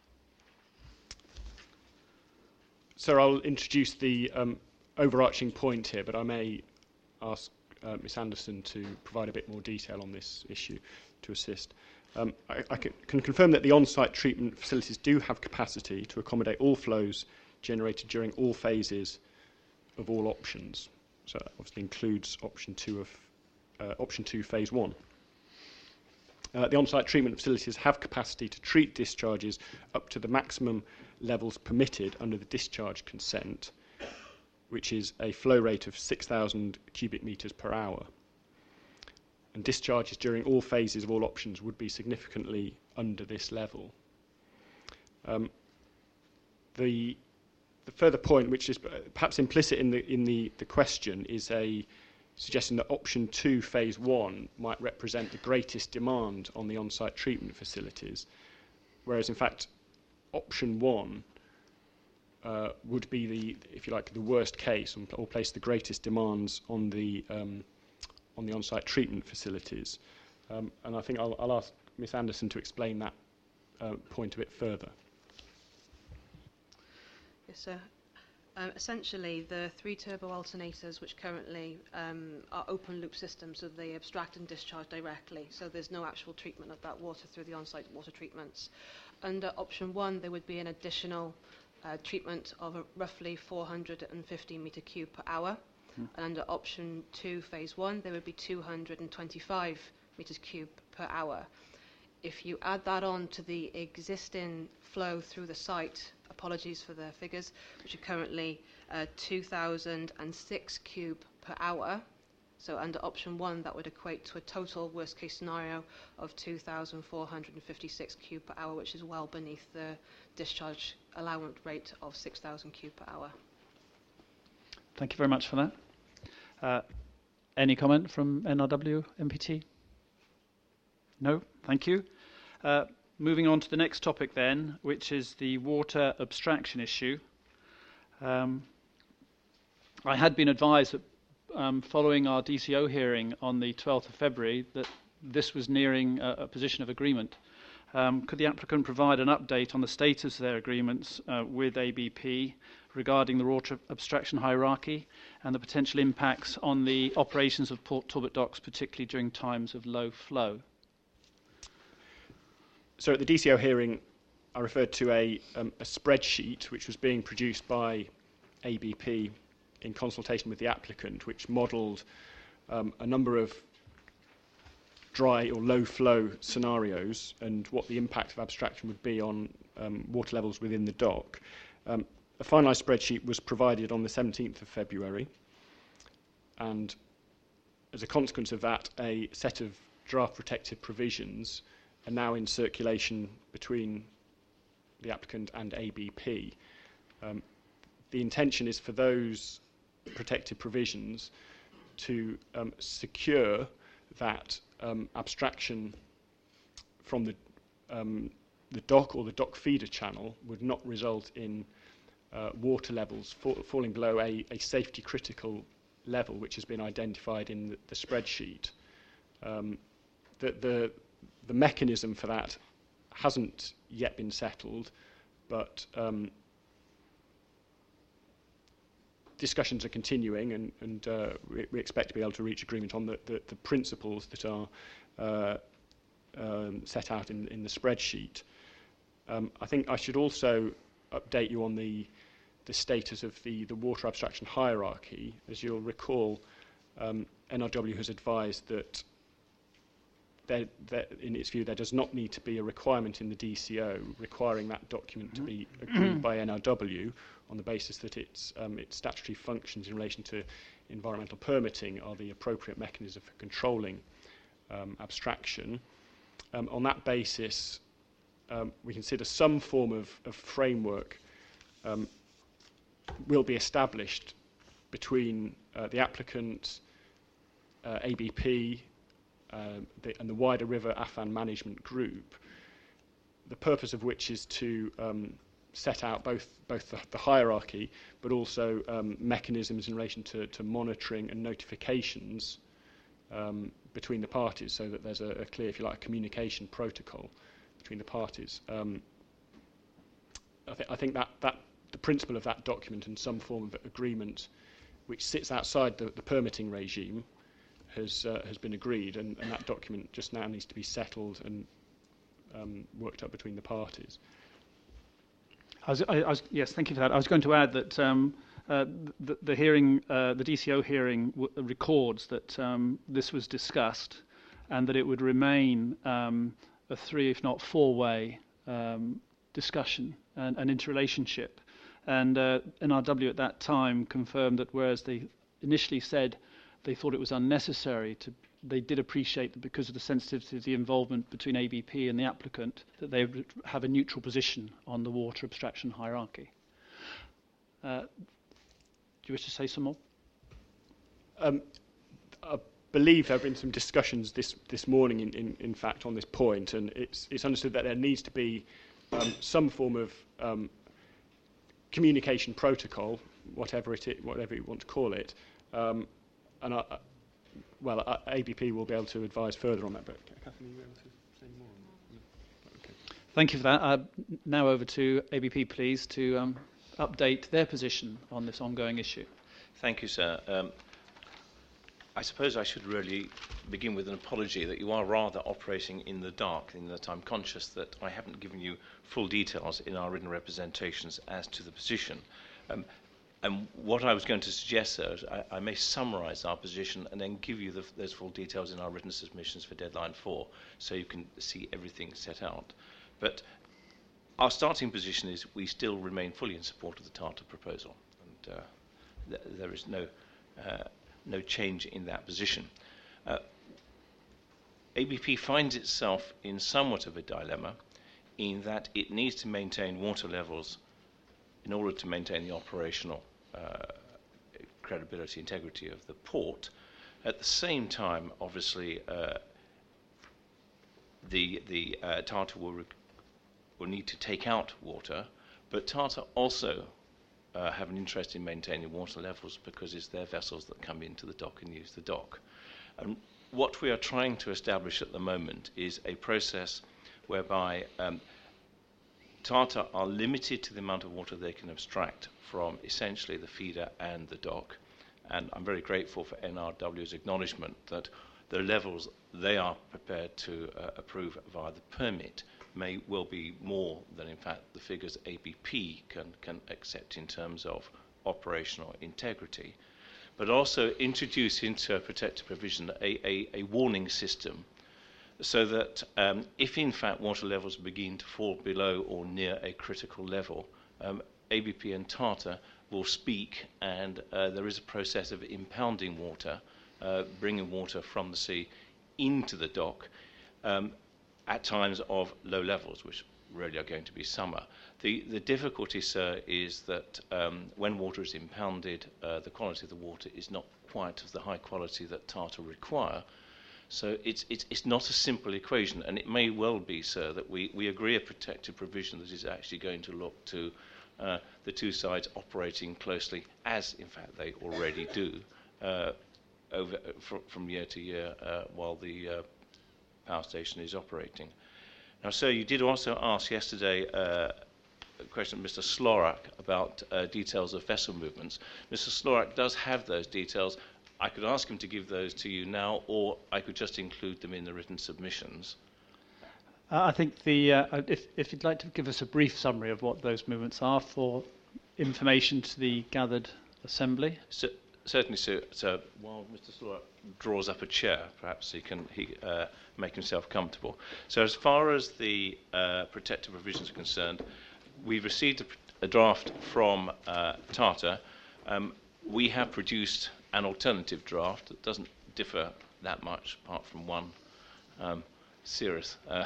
Sir, I'll introduce the um, overarching point here, but I may ask uh, Miss Anderson to provide a bit more detail on this issue to assist. Um, I, I can, can confirm that the on-site treatment facilities do have capacity to accommodate all flows generated during all phases of all options. So that obviously includes option two of uh, option two, phase one. Uh, the on-site treatment facilities have capacity to treat discharges up to the maximum levels permitted under the discharge consent, which is a flow rate of six thousand cubic metres per hour. and discharges during all phases of all options would be significantly under this level. Um, the, the further point, which is perhaps implicit in the in the, the question, is a suggestion that option two, phase one, might represent the greatest demand on the on-site treatment facilities, whereas in fact option one uh, would be the, if you like, the worst case, or place the greatest demands on the um, on the on-site treatment facilities. Um, and I think I'll, I'll ask Miss Anderson to explain that uh, point a bit further. Yes, sir. Um, essentially, the three turbo alternators, which currently um, are open loop systems, so they abstract and discharge directly, so there's no actual treatment of that water through the on-site water treatments. Under option one, there would be an additional uh, treatment of a roughly four hundred fifty metre cube per hour. Mm. And under option two, phase one, there would be two hundred twenty-five metres cube per hour. If you add that on to the existing flow through the site, apologies for the figures, which are currently uh, two thousand six cube per hour. So under option one, that would equate to a total worst case scenario of two thousand four hundred fifty-six cube per hour, which is well beneath the discharge allowance rate of six thousand cube per hour. Thank you very much for that. Uh, any comment from N R W M P T? No, thank you. Uh, moving on to the next topic then, which is the water abstraction issue. Um, I had been advised that um, following our D C O hearing on the twelfth of February that this was nearing a, a position of agreement. Um, could the applicant provide an update on the status of their agreements uh, with A B P regarding the water abstraction hierarchy and the potential impacts on the operations of Port Talbot docks, particularly during times of low flow? So at the D C O hearing, I referred to a, um, a spreadsheet which was being produced by A B P in consultation with the applicant, which modelled um, a number of dry or low flow scenarios and what the impact of abstraction would be on um, water levels within the dock. Um, a finalised spreadsheet was provided on the seventeenth of February, and as a consequence of that, a set of draft protective provisions are now in circulation between the applicant and A B P. Um, the intention is for those protective provisions to um, secure that um, abstraction from the, um, the dock or the dock feeder channel would not result in uh, water levels fall, falling below a, a safety critical level which has been identified in the, the spreadsheet. Um, the, the The mechanism for that hasn't yet been settled, but um, discussions are continuing, and, and uh, we, we expect to be able to reach agreement on the, the, the principles that are uh, um, set out in, in the spreadsheet. Um, I think I should also update you on the, the status of the, the water abstraction hierarchy. As you'll recall, um, N R W has advised that There, there, in its view, there does not need to be a requirement in the D C O requiring that document to be agreed by N R W on the basis that its, um, its statutory functions in relation to environmental permitting are the appropriate mechanism for controlling um, abstraction. Um, on that basis, um, we consider some form of, of framework um, will be established between uh, the applicant, uh, A B P, Uh, the, and the wider River Afan Management Group, the purpose of which is to um, set out both both the, the hierarchy, but also um, mechanisms in relation to, to monitoring and notifications um, between the parties, so that there's a, a clear, if you like, communication protocol between the parties. Um, I, th I think that, that the principle of that document and some form of agreement which sits outside the, the permitting regime has uh, has been agreed, and, and that document just now needs to be settled and um, worked up between the parties. I was, I, I was, yes, thank you for that. I was going to add that um, uh, the, the hearing, uh, the D C O hearing, w records that um, this was discussed, and that it would remain um, a three, if not four-way um, discussion and an interrelationship. And uh, N R W at that time confirmed that whereas they initially said they thought it was unnecessary to they did appreciate that because of the sensitivity of the involvement between A B P and the applicant, that they would have a neutral position on the water abstraction hierarchy. Uh, do you wish to say some more? Um, I believe there have been some discussions this, this morning, in, in, in fact, on this point, and it's, it's understood that there needs to be um, some form of um, communication protocol, whatever it is, whatever you want to call it, um, and I, well, uh, A B P will be able to advise further on that. But Catherine, are you able to say more on that? Okay. Thank you for that. Uh, now over to A B P, please, to um, update their position on this ongoing issue. Thank you, sir. Um, I suppose I should really begin with an apology that you are rather operating in the dark, in that I'm conscious that I haven't given you full details in our written representations as to the position. Um, and what I was going to suggest, sir, is I, I may summarise our position and then give you the, those full details in our written submissions for deadline four, so you can see everything set out. But our starting position is we still remain fully in support of the Tata proposal, and uh, th there is no uh, no change in that position. Uh, A B P finds itself in somewhat of a dilemma in that it needs to maintain water levels in order to maintain the operational uh, credibility, integrity of the port. At the same time, obviously, uh, the, the uh, Tata will, will need to take out water, but Tata also Uh, have an interest in maintaining water levels because it's their vessels that come into the dock and use the dock. And what we are trying to establish at the moment is a process whereby um, Tata are limited to the amount of water they can abstract from essentially the feeder and the dock. And I'm very grateful for N R W's acknowledgement that the levels they are prepared to uh, approve via the permit may well be more than, in fact, the figures A B P can, can accept in terms of operational integrity, but also introduce into a protective provision a, a, a warning system so that um, if, in fact, water levels begin to fall below or near a critical level, um, A B P and Tata will speak, and uh, there is a process of impounding water, uh, bringing water from the sea into the dock, um, at times of low levels, which really are going to be summer. The, the difficulty, sir, is that um, when water is impounded, uh, the quality of the water is not quite of the high quality that Tata require. So it's, it's, it's not a simple equation, and it may well be, sir, that we, we agree a protective provision that is actually going to look to uh, the two sides operating closely, as in fact they already do, uh, over, fr from year to year uh, while the uh, power station is operating. Now, sir, you did also ask yesterday uh, a question of Mister Slorak about uh, details of vessel movements. Mister Slorak does have those details. I could ask him to give those to you now, or I could just include them in the written submissions. Uh, I think the uh, if, if you'd like to give us a brief summary of what those movements are for information to the gathered assembly. So, certainly, sir. So while Mister Slorak draws up a chair, perhaps he can he, uh, make himself comfortable. So as far as the uh, protective provisions are concerned, we've received a, a draft from uh, Tata. Um, we have produced an alternative draft that doesn't differ that much, apart from one um, serious uh,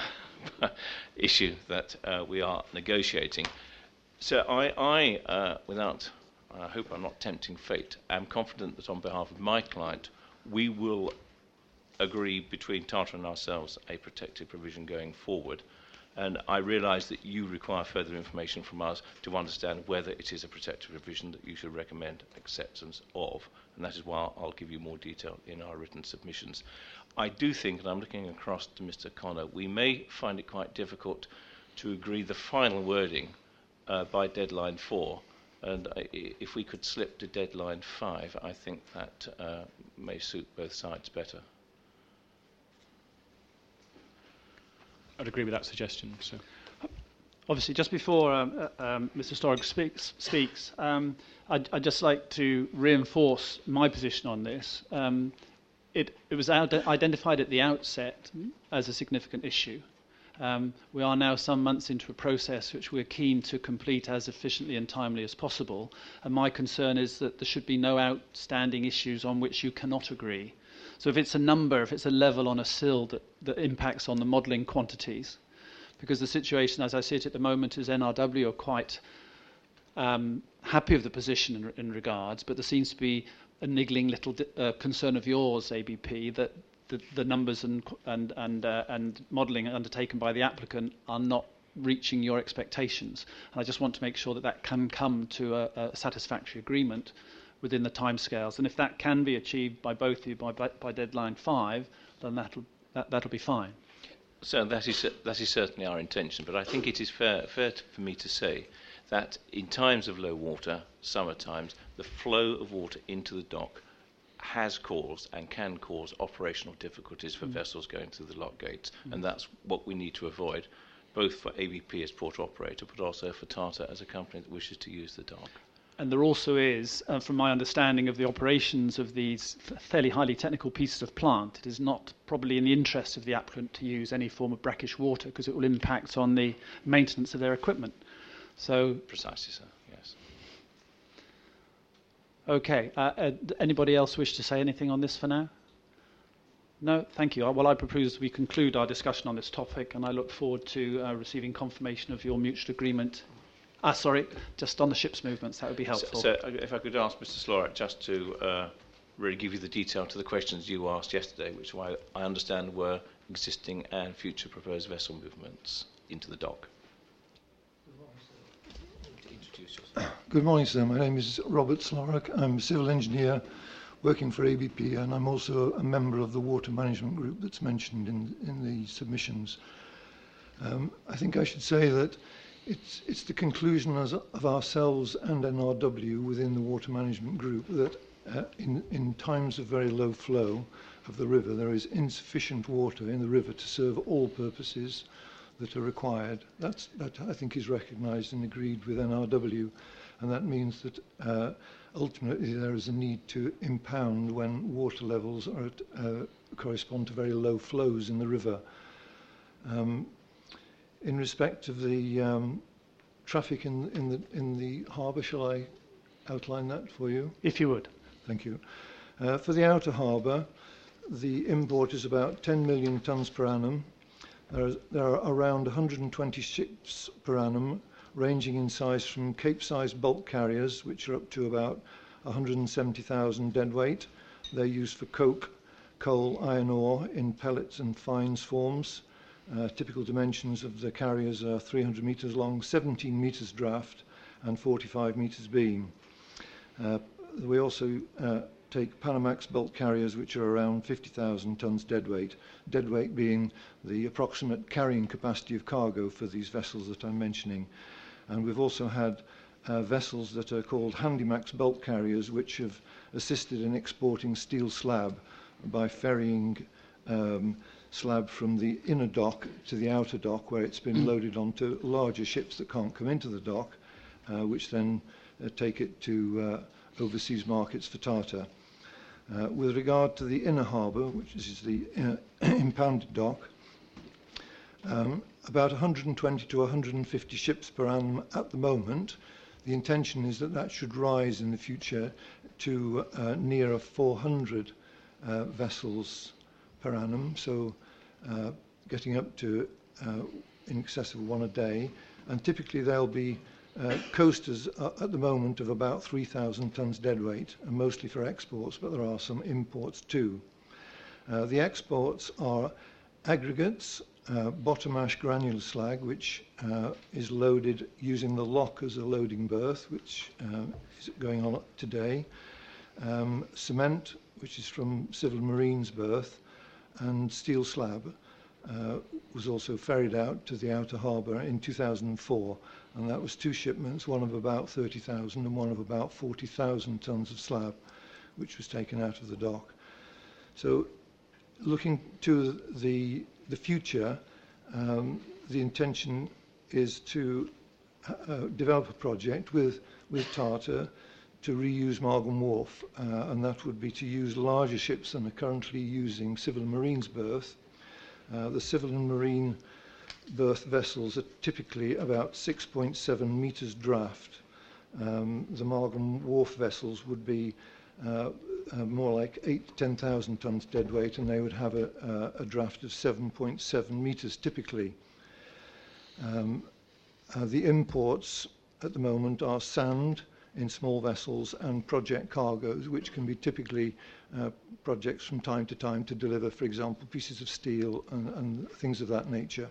issue that uh, we are negotiating. So I, I uh, without, I hope I'm not tempting fate, am confident that on behalf of my client, we will agree between Tata and ourselves a protective provision going forward. And I realise that you require further information from us to understand whether it is a protective provision that you should recommend acceptance of. And that is why I'll give you more detail in our written submissions. I do think, and I'm looking across to Mister Connor, we may find it quite difficult to agree the final wording uh, by deadline four. And I, if we could slip to deadline five, I think that uh, may suit both sides better. I'd agree with that suggestion. So. Obviously, just before um, uh, um, Mister Stork speaks, speaks um, I'd, I'd just like to reinforce my position on this. Um, it, it was identified at the outset as a significant issue. Um, we are now some months into a process which we're keen to complete as efficiently and timely as possible, and my concern is that there should be no outstanding issues on which you cannot agree. So if it's a number, if it's a level on a sill that, that impacts on the modelling quantities, because the situation as I see it at the moment is N R W are quite um, happy with the position in, in regards, but there seems to be a niggling little di- uh, concern of yours, A B P, that the, the numbers and and and, uh, and modelling undertaken by the applicant are not reaching your expectations. And I just want to make sure that that can come to a, a satisfactory agreement within the timescales. And if that can be achieved by both of you by, by, by deadline five, then that'll that, that'll be fine. So that is that is certainly our intention. But I think it is fair fair to, for me to say that in times of low water, summer times, the flow of water into the dock has caused and can cause operational difficulties for mm. vessels going through the lock gates, mm. and that's what we need to avoid, both for A B P as port operator, but also for Tata as a company that wishes to use the dock. And there also is, uh, from my understanding of the operations of these f- fairly highly technical pieces of plant, it is not probably in the interest of the applicant to use any form of brackish water because it will impact on the maintenance of their equipment. So precisely, sir. Yes. Okay. Uh, uh, anybody else wish to say anything on this for now? No, thank you. Well, I propose we conclude our discussion on this topic, and I look forward to uh, receiving confirmation of your mutual agreement. Ah, sorry, just on the ship's movements, that would be helpful. So, so if I could ask Mister Slorak just to uh, really give you the detail to the questions you asked yesterday, which I, I understand were existing and future proposed vessel movements into the dock. Introduce yourself. Good morning, sir. My name is Robert Slorak. I'm a civil engineer working for A B P, and I'm also a member of the water management group that's mentioned in, in the submissions. Um, I think I should say that It's, it's the conclusion as, of ourselves and N R W within the water management group that uh, in, in times of very low flow of the river, there is insufficient water in the river to serve all purposes that are required. That's, that I think is recognised and agreed with N R W, and that means that uh, ultimately there is a need to impound when water levels are at, uh, correspond to very low flows in the river. Um, In respect of the um, traffic in, in the in the harbour, shall I outline that for you? If you would. Thank you. Uh, for the outer harbour, the import is about ten million tonnes per annum. There are, there are around one hundred twenty ships per annum, ranging in size from Cape-sized bulk carriers, which are up to about one hundred seventy thousand deadweight. They're used for coke, coal, iron ore in pellets and fines forms. Uh, typical dimensions of the carriers are three hundred metres long, seventeen metres draft and forty-five metres beam. Uh, we also uh, take Panamax bulk carriers, which are around fifty thousand tonnes deadweight, deadweight being the approximate carrying capacity of cargo for these vessels that I'm mentioning. And we've also had uh, vessels that are called Handymax bulk carriers, which have assisted in exporting steel slab by ferrying um, slab from the inner dock to the outer dock, where it's been loaded onto larger ships that can't come into the dock, uh, which then uh, take it to uh, overseas markets for Tata. Uh, with regard to the inner harbour, which is the inner impounded dock, um, about one hundred twenty to one hundred fifty ships per annum at the moment. The intention is that that should rise in the future to uh, nearer four hundred uh, vessels per annum, so uh, getting up to uh, in excess of one a day, and typically there'll be uh, coasters uh, at the moment of about three thousand tonnes deadweight, and mostly for exports, but there are some imports too. Uh, the exports are aggregates, uh, bottom ash granular slag, which uh, is loaded using the lock as a loading berth, which uh, is going on today, um, cement, which is from Civil Marine's berth, and steel slab uh, was also ferried out to the outer harbour in two thousand four, and that was two shipments, one of about thirty thousand and one of about forty thousand tonnes of slab, which was taken out of the dock. So looking to the, the future, um, the intention is to uh, develop a project with, with Tata to reuse Margam Wharf, uh, and that would be to use larger ships than are currently using Civil and Marine's berth. Uh, the Civil and Marine berth vessels are typically about six point seven metres draft. Um, the Margam Wharf vessels would be uh, uh, more like eight to ten thousand tonnes dead weight, and they would have a, a, a draft of seven point seven metres typically. Um, uh, the imports at the moment are sand in small vessels and project cargoes, which can be typically uh, projects from time to time to deliver, for example, pieces of steel and, and things of that nature.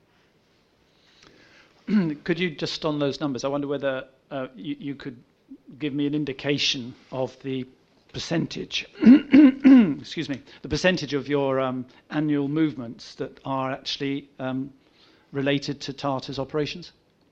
Could you just, on those numbers, I wonder whether uh, you, you could give me an indication of the percentage, excuse me, the percentage of your um, annual movements that are actually um, related to Tata's operations?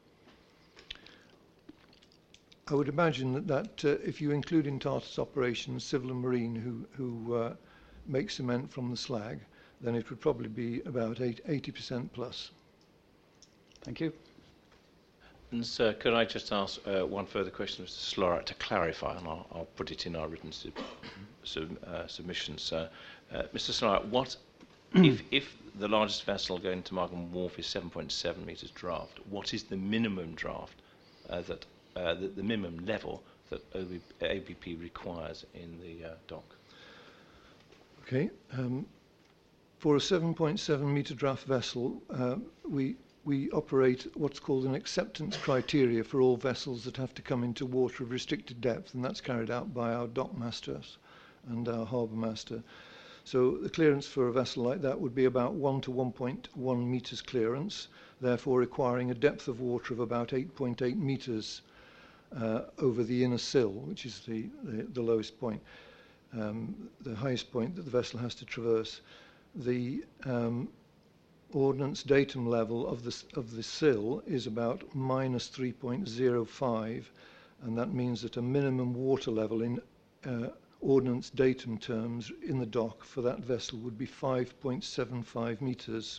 I would imagine that, that uh, if you include in Tata's operations Civil and Marine, who, who uh, make cement from the slag, then it would probably be about eighty percent plus. Thank you. And sir, could I just ask uh, one further question, Mister Slorak, to clarify, and I'll, I'll put it in our written sub, sub, uh, submission, sir. Uh, Mister Slorak, what if, if the largest vessel going to Margam Wharf is seven point seven metres draft, what is the minimum draft, uh, that uh, the, the minimum level that A B P requires in the uh, dock? Okay. Um, for a seven point seven metre draft vessel, uh, we we operate what's called an acceptance criteria for all vessels that have to come into water of restricted depth, and that's carried out by our dock masters and our harbour master. So the clearance for a vessel like that would be about one to one point one metres clearance, therefore requiring a depth of water of about eight point eight metres uh, over the inner sill, which is the, the, the lowest point, um, the highest point that the vessel has to traverse. The um, ordnance datum level of the, of the sill is about minus three point zero five, and that means that a minimum water level in uh, ordnance datum terms in the dock for that vessel would be five point seven five metres.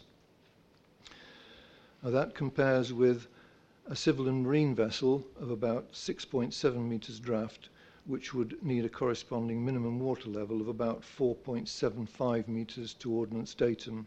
Now that compares with a civil and marine vessel of about six point seven metres draft, which would need a corresponding minimum water level of about four point seven five metres to ordnance datum.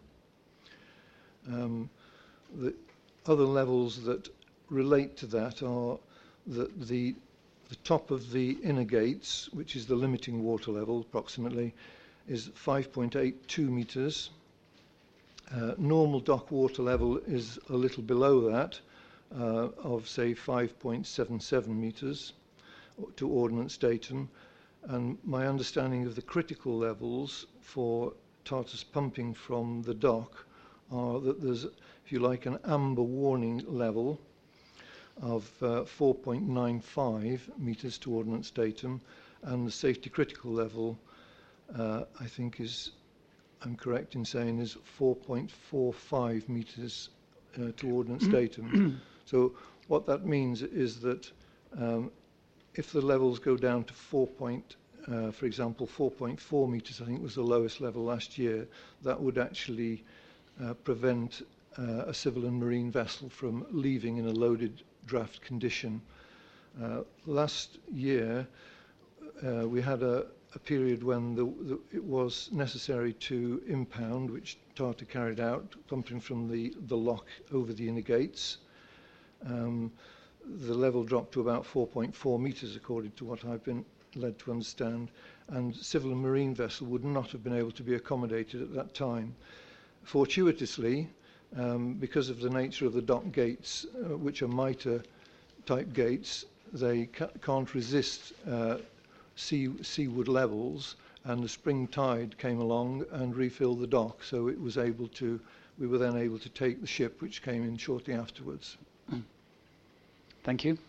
Um, the other levels that relate to that are that the, the top of the inner gates, which is the limiting water level approximately, is five point eight two metres. Uh, normal dock water level is a little below that, uh, of say five point seven seven metres to ordnance datum. And my understanding of the critical levels for Tata's pumping from the dock are that there's, if you like, an amber warning level of uh, four point nine five metres to ordnance datum, and the safety critical level, uh, I think is, I'm correct in saying, is four point four five metres uh, to ordnance datum. So what that means is that um, if the levels go down to four point, uh, for example, four point four metres, I think was the lowest level last year, that would actually Uh, prevent uh, a civil and marine vessel from leaving in a loaded draft condition. Uh, last year, uh, we had a, a period when the, the, it was necessary to impound, which Tata carried out, pumping from the, the lock over the inner gates. Um, the level dropped to about four point four metres, according to what I've been led to understand, and civil and marine vessel would not have been able to be accommodated at that time. Fortuitously, um, because of the nature of the dock gates, uh, which are mitre type gates, they ca can't resist uh, sea seaward levels, and the spring tide came along and refilled the dock, so it was able to, we were then able to take the ship, which came in shortly afterwards. Mm. Thank you.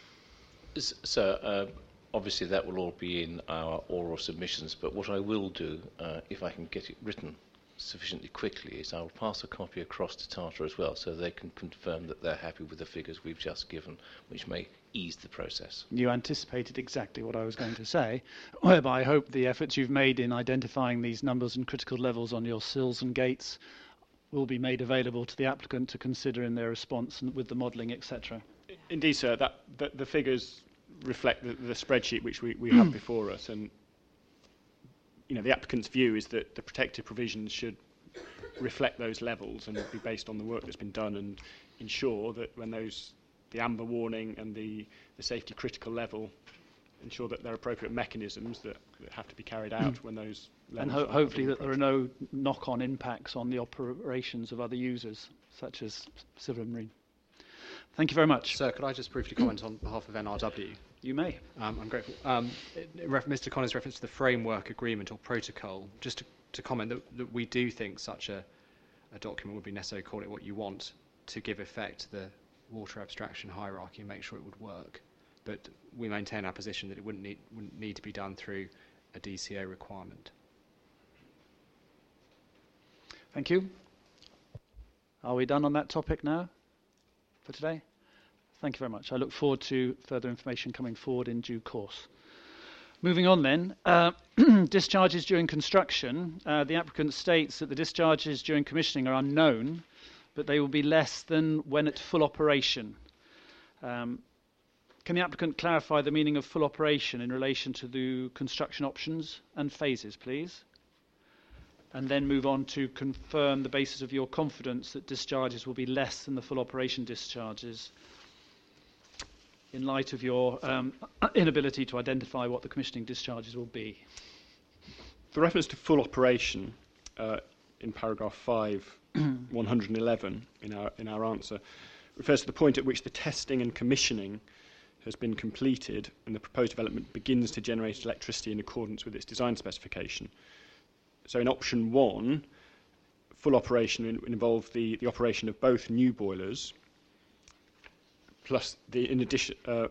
So, uh, obviously that will all be in our oral submissions, but what I will do, uh, if I can get it written sufficiently quickly, is I will pass a copy across to Tata as well, so they can confirm that they're happy with the figures we've just given, which may ease the process. You anticipated exactly what I was going to say, whereby I hope the efforts you've made in identifying these numbers and critical levels on your sills and gates will be made available to the applicant to consider in their response and with the modelling, et cetera. Indeed, sir. That, the, the figures reflect the, the spreadsheet which we, we have before us, and you know, the applicant's view is that the protective provisions should reflect those levels and be based on the work that's been done, and ensure that when those, the amber warning and the, the safety critical level ensure that there are appropriate mechanisms that, that have to be carried out mm. when those levels and ho hopefully that there are no knock-on impacts on the operations of other users, such as civil and marine. Thank you very much. Sir, could I just briefly comment on behalf of N R W? You may. Um, I'm grateful. Um, Mister Connors reference to the framework agreement or protocol, just to, to comment that, that we do think such a, a document would be necessary, call it what you want, to give effect to the water abstraction hierarchy and make sure it would work. But we maintain our position that it wouldn't need, wouldn't need to be done through a D C O requirement. Thank you. Are we done on that topic now for today? Thank you very much. I look forward to further information coming forward in due course. Moving on then, uh, discharges during construction. Uh, the applicant states that the discharges during commissioning are unknown, but they will be less than when at full operation. Um, can the applicant clarify the meaning of full operation in relation to the construction options and phases, please? And then move on to confirm the basis of your confidence that discharges will be less than the full operation discharges in light of your um, inability to identify what the commissioning discharges will be. The reference to full operation uh, in paragraph five, one hundred eleven in our, in our answer refers to the point at which the testing and commissioning has been completed and the proposed development begins to generate electricity in accordance with its design specification. So in option one, full operation in, involved the, the operation of both new boilers plus the in addition uh,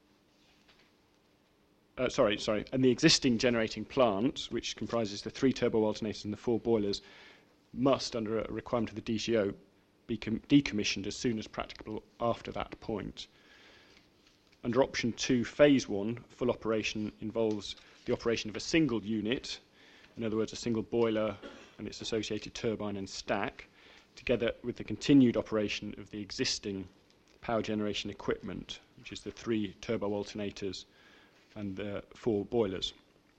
uh, sorry sorry and the existing generating plant, which comprises the three turbo alternators and the four boilers, must, under a requirement of the D C O, be decommissioned as soon as practicable after that point. Under option two, phase one, full operation involves the operation of a single unit, in other words, a single boiler and its associated turbine and stack, together with the continued operation of the existing power generation equipment, which is the three turbo alternators and the four boilers.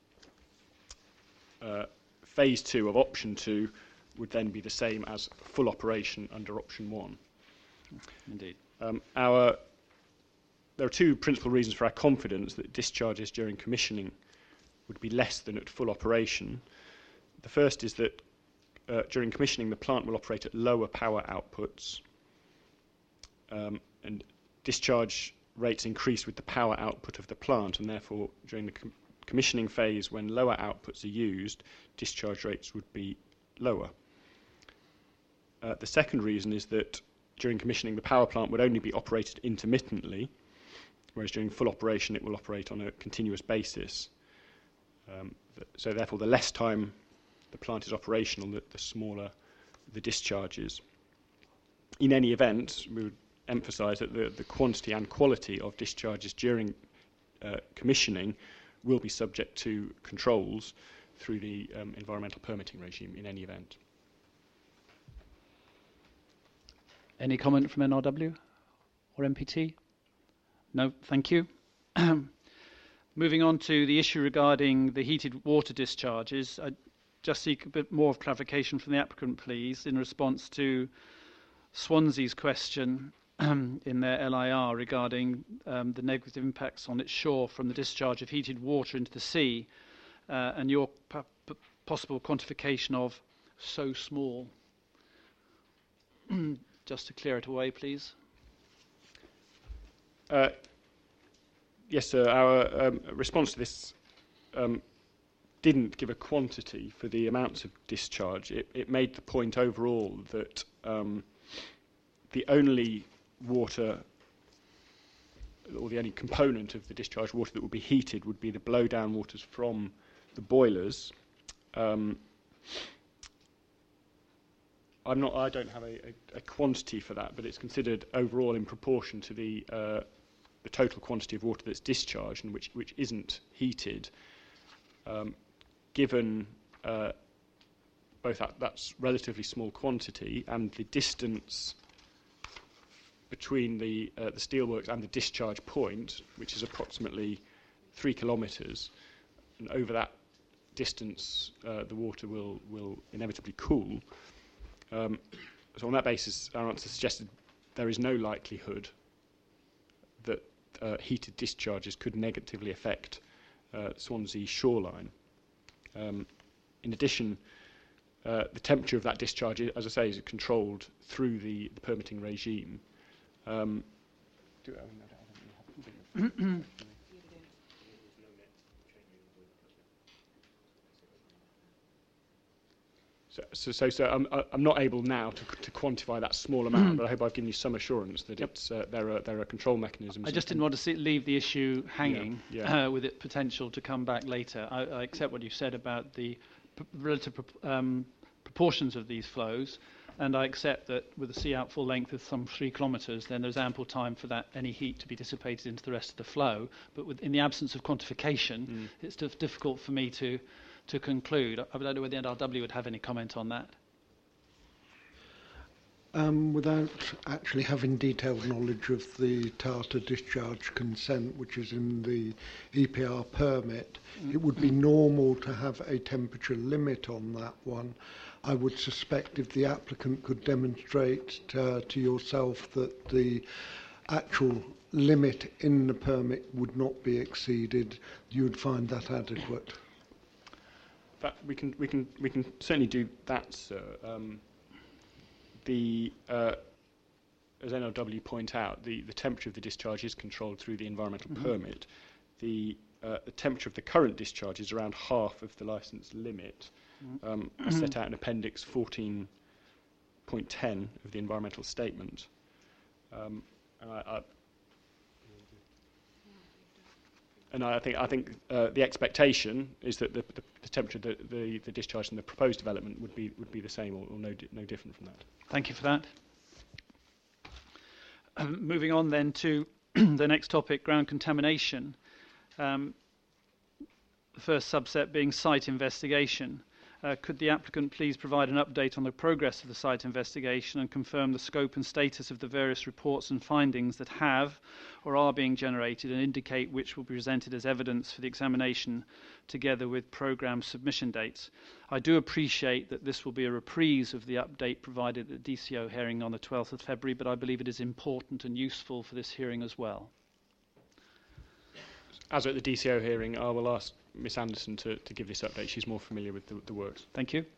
Uh, phase two of option two would then be the same as full operation under option one. Indeed. Um, our, there are two principal reasons for our confidence that discharges during commissioning would be less than at full operation. The first is that uh, during commissioning the plant will operate at lower power outputs, um, and discharge rates increase with the power output of the plant, and therefore during the com commissioning phase, when lower outputs are used, discharge rates would be lower. Uh, the second reason is that during commissioning the power plant would only be operated intermittently, whereas during full operation it will operate on a continuous basis. Um, th so therefore the less time the plant is operational, the, the smaller the discharges. In any event, we would emphasise that the, the quantity and quality of discharges during uh, commissioning will be subject to controls through the um, environmental permitting regime in any event. Any comment from N R W or M P T? No, thank you. Moving on to the issue regarding the heated water discharges, I just seek a bit more of clarification from the applicant, please, in response to Swansea's question in their L I R regarding um, the negative impacts on its shore from the discharge of heated water into the sea, uh, and your p p possible quantification of so small. Just to clear it away, please. Uh, yes, sir. Our um, response to this um, didn't give a quantity for the amounts of discharge. It, it made the point overall that um, the only water, or the only component of the discharge water that would be heated would be the blowdown waters from the boilers. Um, I'm not. I don't have a, a, a quantity for that, but it's considered overall in proportion to the uh, the total quantity of water that's discharged and which which isn't heated. Um, given uh, both that that's relatively small quantity and the distance between the uh, the steelworks and the discharge point, which is approximately three kilometres, and over that distance uh, the water will will inevitably cool. Um, so on that basis, our answer suggested there is no likelihood that uh, heated discharges could negatively affect uh, Swansea shoreline. Um, in addition, uh, the temperature of that discharge, as I say, is controlled through the, the permitting regime. Um, do, I mean, I don't have So, so, so, so I'm, I'm not able now to, to quantify that small amount, but I hope I've given you some assurance that Yep. it's, uh, there are there are control mechanisms. I just didn't want to see, leave the issue hanging Yeah, yeah. Uh, with it potential to come back later. I, I accept what you said about the p- relative pro- um, proportions of these flows, and I accept that with a sea outfall length of some three kilometres, then there's ample time for that any heat to be dissipated into the rest of the flow. But with, in the absence of quantification, Mm. it's dif- difficult for me to to conclude. I don't know whether the N R W would have any comment on that. Um, without actually having detailed knowledge of the Tata discharge consent, which is in the E P R permit, mm. it would be normal to have a temperature limit on that one. I would suspect if the applicant could demonstrate uh, to yourself that the actual limit in the permit would not be exceeded, you would find that adequate. That we can we can we can certainly do that, sir. Um, the uh, as N R W point out, the, the temperature of the discharge is controlled through the environmental mm-hmm. permit. The uh, the temperature of the current discharge is around half of the licence limit, mm-hmm. um, as set out in Appendix fourteen point ten of the environmental statement. Um, and I, I And I think I think uh, the expectation is that the, the, the temperature, the, the, the discharge in the proposed development would be would be the same or, or no di- no different from that. Thank you for that. Um, moving on then to the next topic, ground contamination. Um, the first subset being site investigation. Uh, could the applicant please provide an update on the progress of the site investigation and confirm the scope and status of the various reports and findings that have or are being generated and indicate which will be presented as evidence for the examination together with programme submission dates? I do appreciate that this will be a reprise of the update provided at the D C O hearing on the twelfth of February, but I believe it is important and useful for this hearing as well. As at the D C O hearing, I will ask Miss Anderson to, to give this update. She's more familiar with the, the works. Thank you.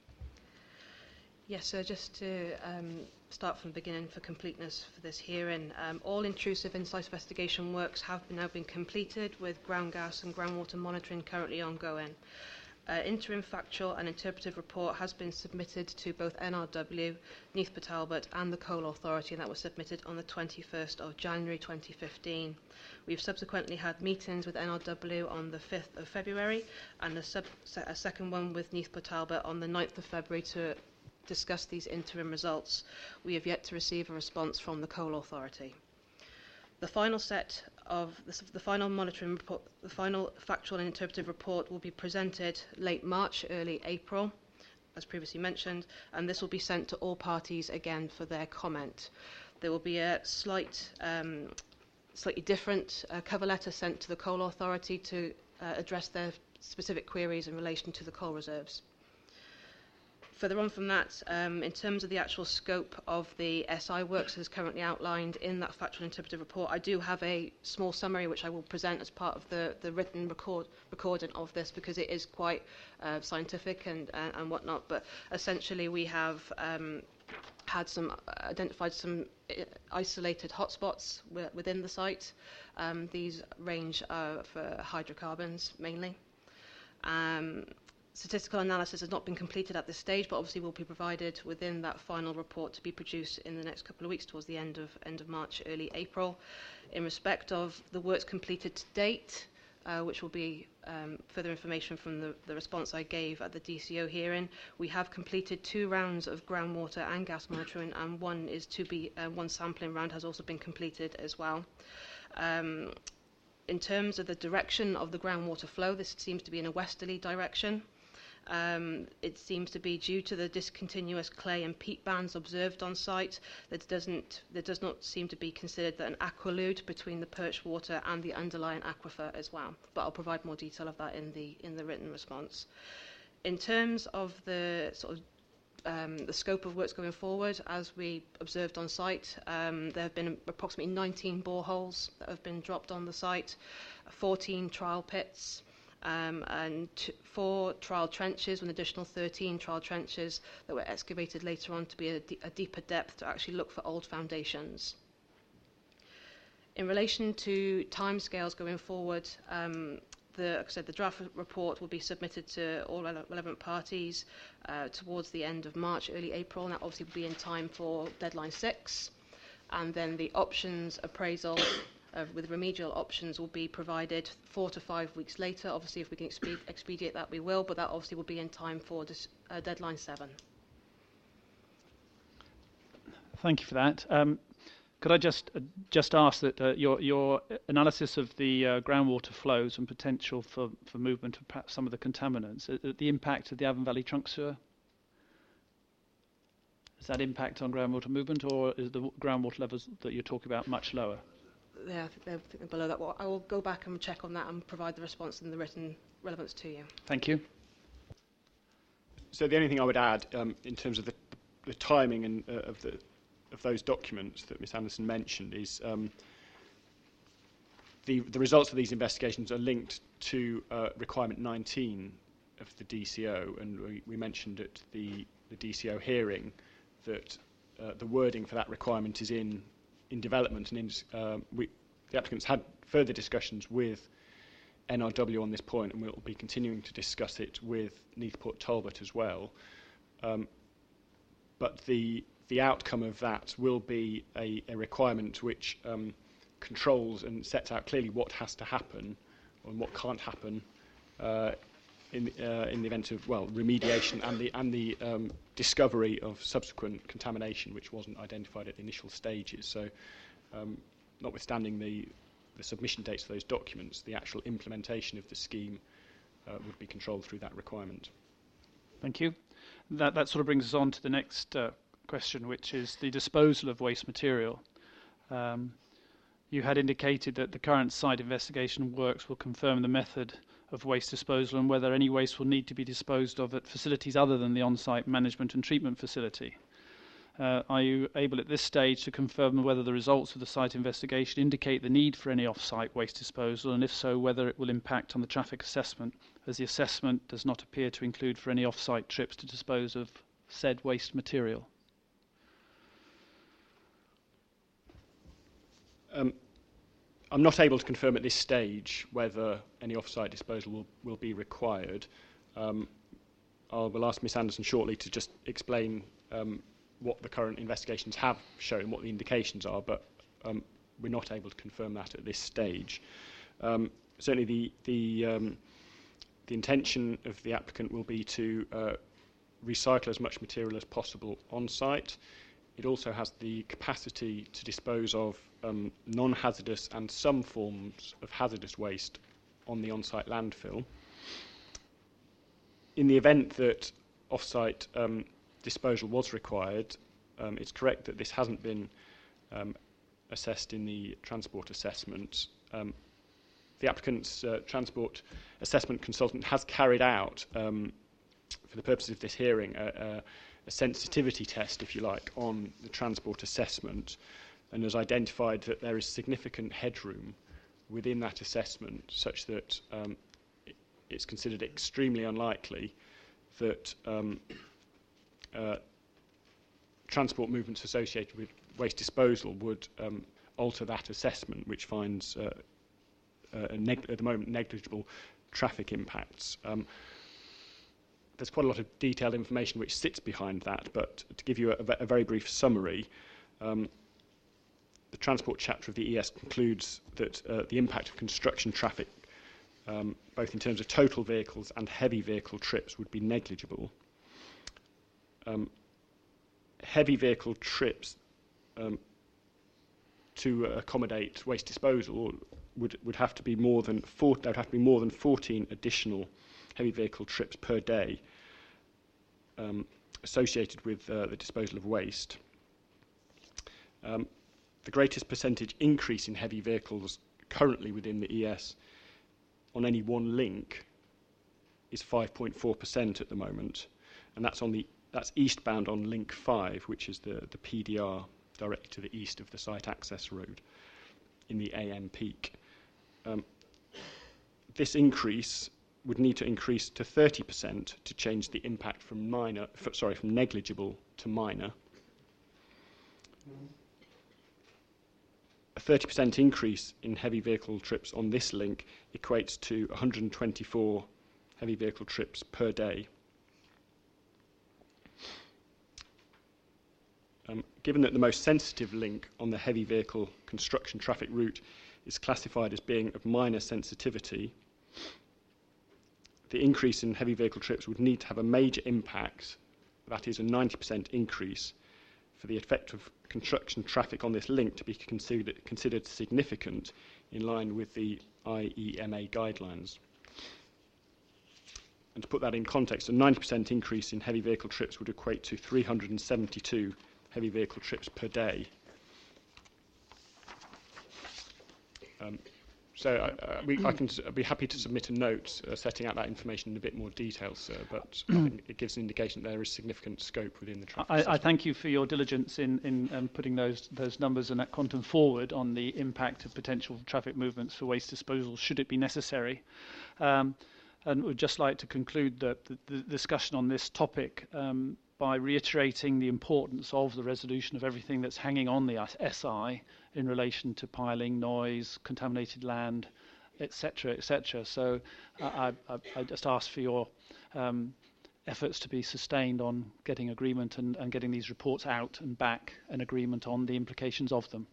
Yes, so just to um, start from the beginning for completeness for this hearing, um, all intrusive in-site investigation works have been, now been completed with ground gas and groundwater monitoring currently ongoing. Uh, interim factual and interpretive report has been submitted to both N R W, Neath Port Talbot and the Coal Authority, and that was submitted on the twenty-first of January twenty fifteen. We've subsequently had meetings with N R W on the fifth of February and a, sub, a second one with Neath Port Talbot on the ninth of February to discuss these interim results. We have yet to receive a response from the Coal Authority. The final set of the, the final monitoring report, the final factual and interpretive report will be presented late March, early April, as previously mentioned, and this will be sent to all parties again for their comment. There will be a slight, um, slightly different uh, cover letter sent to the Coal Authority to uh, address their specific queries in relation to the coal reserves. Further on from that, um, in terms of the actual scope of the S I works as currently outlined in that factual interpretive report, I do have a small summary which I will present as part of the, the written record, recording of this because it is quite uh, scientific and, uh, and whatnot. But essentially we have um, had some, identified some isolated hotspots w- within the site. Um, these range uh, for hydrocarbons mainly. Um, Statistical analysis has not been completed at this stage, but obviously will be provided within that final report to be produced in the next couple of weeks, towards the end of end of March, early April. In respect of the works completed to date, uh, which will be um, further information from the, the response I gave at the D C O hearing, we have completed two rounds of groundwater and gas monitoring, and one is to be uh, one sampling round has also been completed as well. Um, in terms of the direction of the groundwater flow, this seems to be in a westerly direction. Um, it seems to be due to the discontinuous clay and peat bands observed on site that doesn't, there does not seem to be considered that an aqualude between the perched water and the underlying aquifer as well. But I'll provide more detail of that in the in the written response. In terms of the sort of um, the scope of works going forward, as we observed on site, um, there have been approximately nineteen boreholes that have been dropped on the site, fourteen trial pits, um, and t- four trial trenches, with an additional thirteen trial trenches that were excavated later on to be a, d- a deeper depth to actually look for old foundations. In relation to timescales going forward, um, the, like I said, the draft report will be submitted to all rele- relevant parties uh, towards the end of March, early April, and that obviously will be in time for deadline six. And then the options appraisal uh, with remedial options will be provided four to five weeks later. Obviously, if we can expe- expedite that, we will, but that obviously will be in time for this, uh, deadline seven. Thank you for that. Um, Could I just uh, just ask that uh, your your analysis of the uh, groundwater flows and potential for, for movement of perhaps some of the contaminants, uh, the impact of the Avon Valley trunk sewer? Is that impact on groundwater movement, or is the groundwater levels that you're talking about much lower? Yeah, I think they're, I think they're below that. Well, I will go back and check on that and provide the response in the written relevance to you. Thank you. So the only thing I would add um, in terms of the, the timing and uh, of the of those documents that Miz Anderson mentioned is um, the, the results of these investigations are linked to uh, requirement nineteen of the D C O, and we, we mentioned at the, the D C O hearing that uh, the wording for that requirement is in, in development, and in, uh, we, the applicants had further discussions with N R W on this point, and we'll be continuing to discuss it with Neathport Talbot as well. Um, but the The outcome of that will be a, a requirement which um, controls and sets out clearly what has to happen and what can't happen uh, in, uh, in the event of, well, remediation and the, and the um, discovery of subsequent contamination which wasn't identified at the initial stages. So um, notwithstanding the, the submission dates for those documents, the actual implementation of the scheme uh, would be controlled through that requirement. Thank you. That, that sort of brings us on to the next uh, question, which is the disposal of waste material. Um, you had indicated that the current site investigation works will confirm the method of waste disposal and whether any waste will need to be disposed of at facilities other than the on-site management and treatment facility. Uh, are you able at this stage to confirm whether the results of the site investigation indicate the need for any off-site waste disposal, and if so, whether it will impact on the traffic assessment, as the assessment does not appear to include for any off-site trips to dispose of said waste material? Um, I'm not able to confirm at this stage whether any off-site disposal will, will be required. Um, I will ask Miz Anderson shortly to just explain um, what the current investigations have shown, what the indications are, but um, we're not able to confirm that at this stage. Um, certainly the, the, um, the intention of the applicant will be to uh, recycle as much material as possible on site. It also has the capacity to dispose of um, non-hazardous and some forms of hazardous waste on the on-site landfill. In the event that off-site um, disposal was required, um, it's correct that this hasn't been um, assessed in the transport assessment. Um, the applicant's uh, transport assessment consultant has carried out, um, for the purposes of this hearing, a, a a sensitivity test, if you like, on the transport assessment, and has identified that there is significant headroom within that assessment such that um, it, it's considered extremely unlikely that um, uh, transport movements associated with waste disposal would um, alter that assessment, which finds uh, uh, a neg- at the moment negligible traffic impacts. Um, There's quite a lot of detailed information which sits behind that, but to give you a, a very brief summary, um, the transport chapter of the E S concludes that uh, the impact of construction traffic, um, both in terms of total vehicles and heavy vehicle trips, would be negligible. Um, heavy vehicle trips um, to accommodate waste disposal would, would have to be more than four, there would have to be more than fourteen additional heavy vehicle trips per day um, associated with uh, the disposal of waste. Um, the greatest percentage increase in heavy vehicles currently within the E S on any one link is five point four percent at the moment, and that's on the that's eastbound on Link five, which is the, the P D R directly to the east of the site access road in the A M peak. Um, this increase would need to increase to thirty percent to change the impact from minor, f- sorry, from negligible to minor. A thirty percent increase in heavy vehicle trips on this link equates to one hundred twenty-four heavy vehicle trips per day. Um, given that the most sensitive link on the heavy vehicle construction traffic route is classified as being of minor sensitivity, the increase in heavy vehicle trips would need to have a major impact, that is a ninety percent increase, for the effect of construction traffic on this link to be considered, considered significant in line with the I E M A guidelines. And to put that in context, a ninety percent increase in heavy vehicle trips would equate to three hundred seventy-two heavy vehicle trips per day. Um, so I, uh, we, I can s- be happy to submit a note uh, setting out that information in a bit more detail, sir, but I think it gives an indication that there is significant scope within the traffic I, system. I thank you for your diligence in, in um, putting those those numbers and that quantum forward on the impact of potential traffic movements for waste disposal, should it be necessary. Um, and would just like to conclude the, the, the discussion on this topic um, by reiterating the importance of the resolution of everything that's hanging on the S I in relation to piling, noise, contaminated land, et cetera, et cetera. So uh, I, I, I just ask for your um, efforts to be sustained on getting agreement and, and getting these reports out and back an agreement on the implications of them.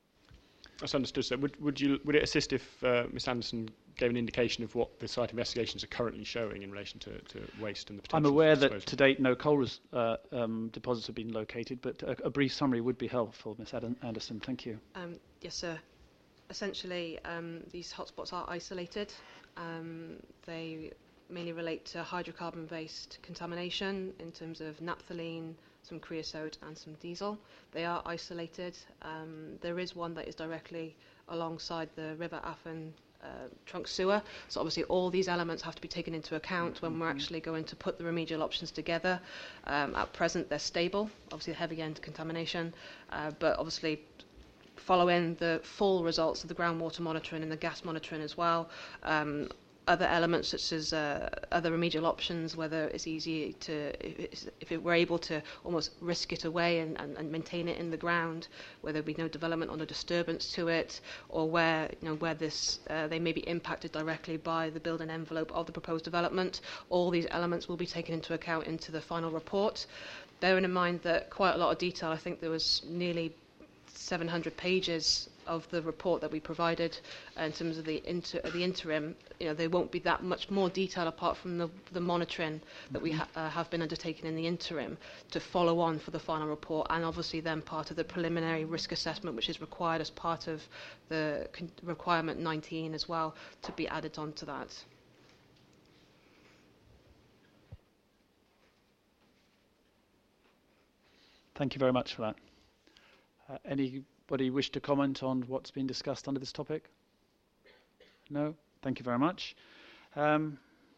That's understood, sir. Would, would, you, would it assist if uh, Miss Anderson gave an indication of what the site investigations are currently showing in relation to, to waste and the potential I'm aware for that disposal? to date no coal res- uh, um, deposits have been located, but a, a brief summary would be helpful, Miss Adam- Anderson. Thank you. Um, yes, sir. Essentially, um, these hotspots are isolated. Um, they mainly relate to hydrocarbon-based contamination in terms of naphthalene, some creosote and some diesel. They are isolated. Um, there is one that is directly alongside the River Afan uh, trunk sewer. So obviously all these elements have to be taken into account when we're actually going to put the remedial options together. Um, at present, they're stable, obviously heavy end contamination, uh, but obviously following the full results of the groundwater monitoring and the gas monitoring as well, um, other elements such as uh, other remedial options, whether it's easy to, if, it's, if it, we're able to almost risk it away and, and, and maintain it in the ground, where there'll be no development or no disturbance to it, or where you know where this uh, they may be impacted directly by the building envelope of the proposed development. All these elements will be taken into account into the final report. Bearing in mind that quite a lot of detail, I think there was nearly seven hundred pages of the report that we provided uh, in terms of the inter the interim. You know, there won't be that much more detail apart from the, the monitoring that we ha uh, have been undertaking in the interim to follow on for the final report, and obviously then part of the preliminary risk assessment, which is required as part of the con requirement nineteen as well, to be added on to that. Thank you very much for that. Uh, anybody wish to comment on what's been discussed under this topic? No? Thank you very much. Um,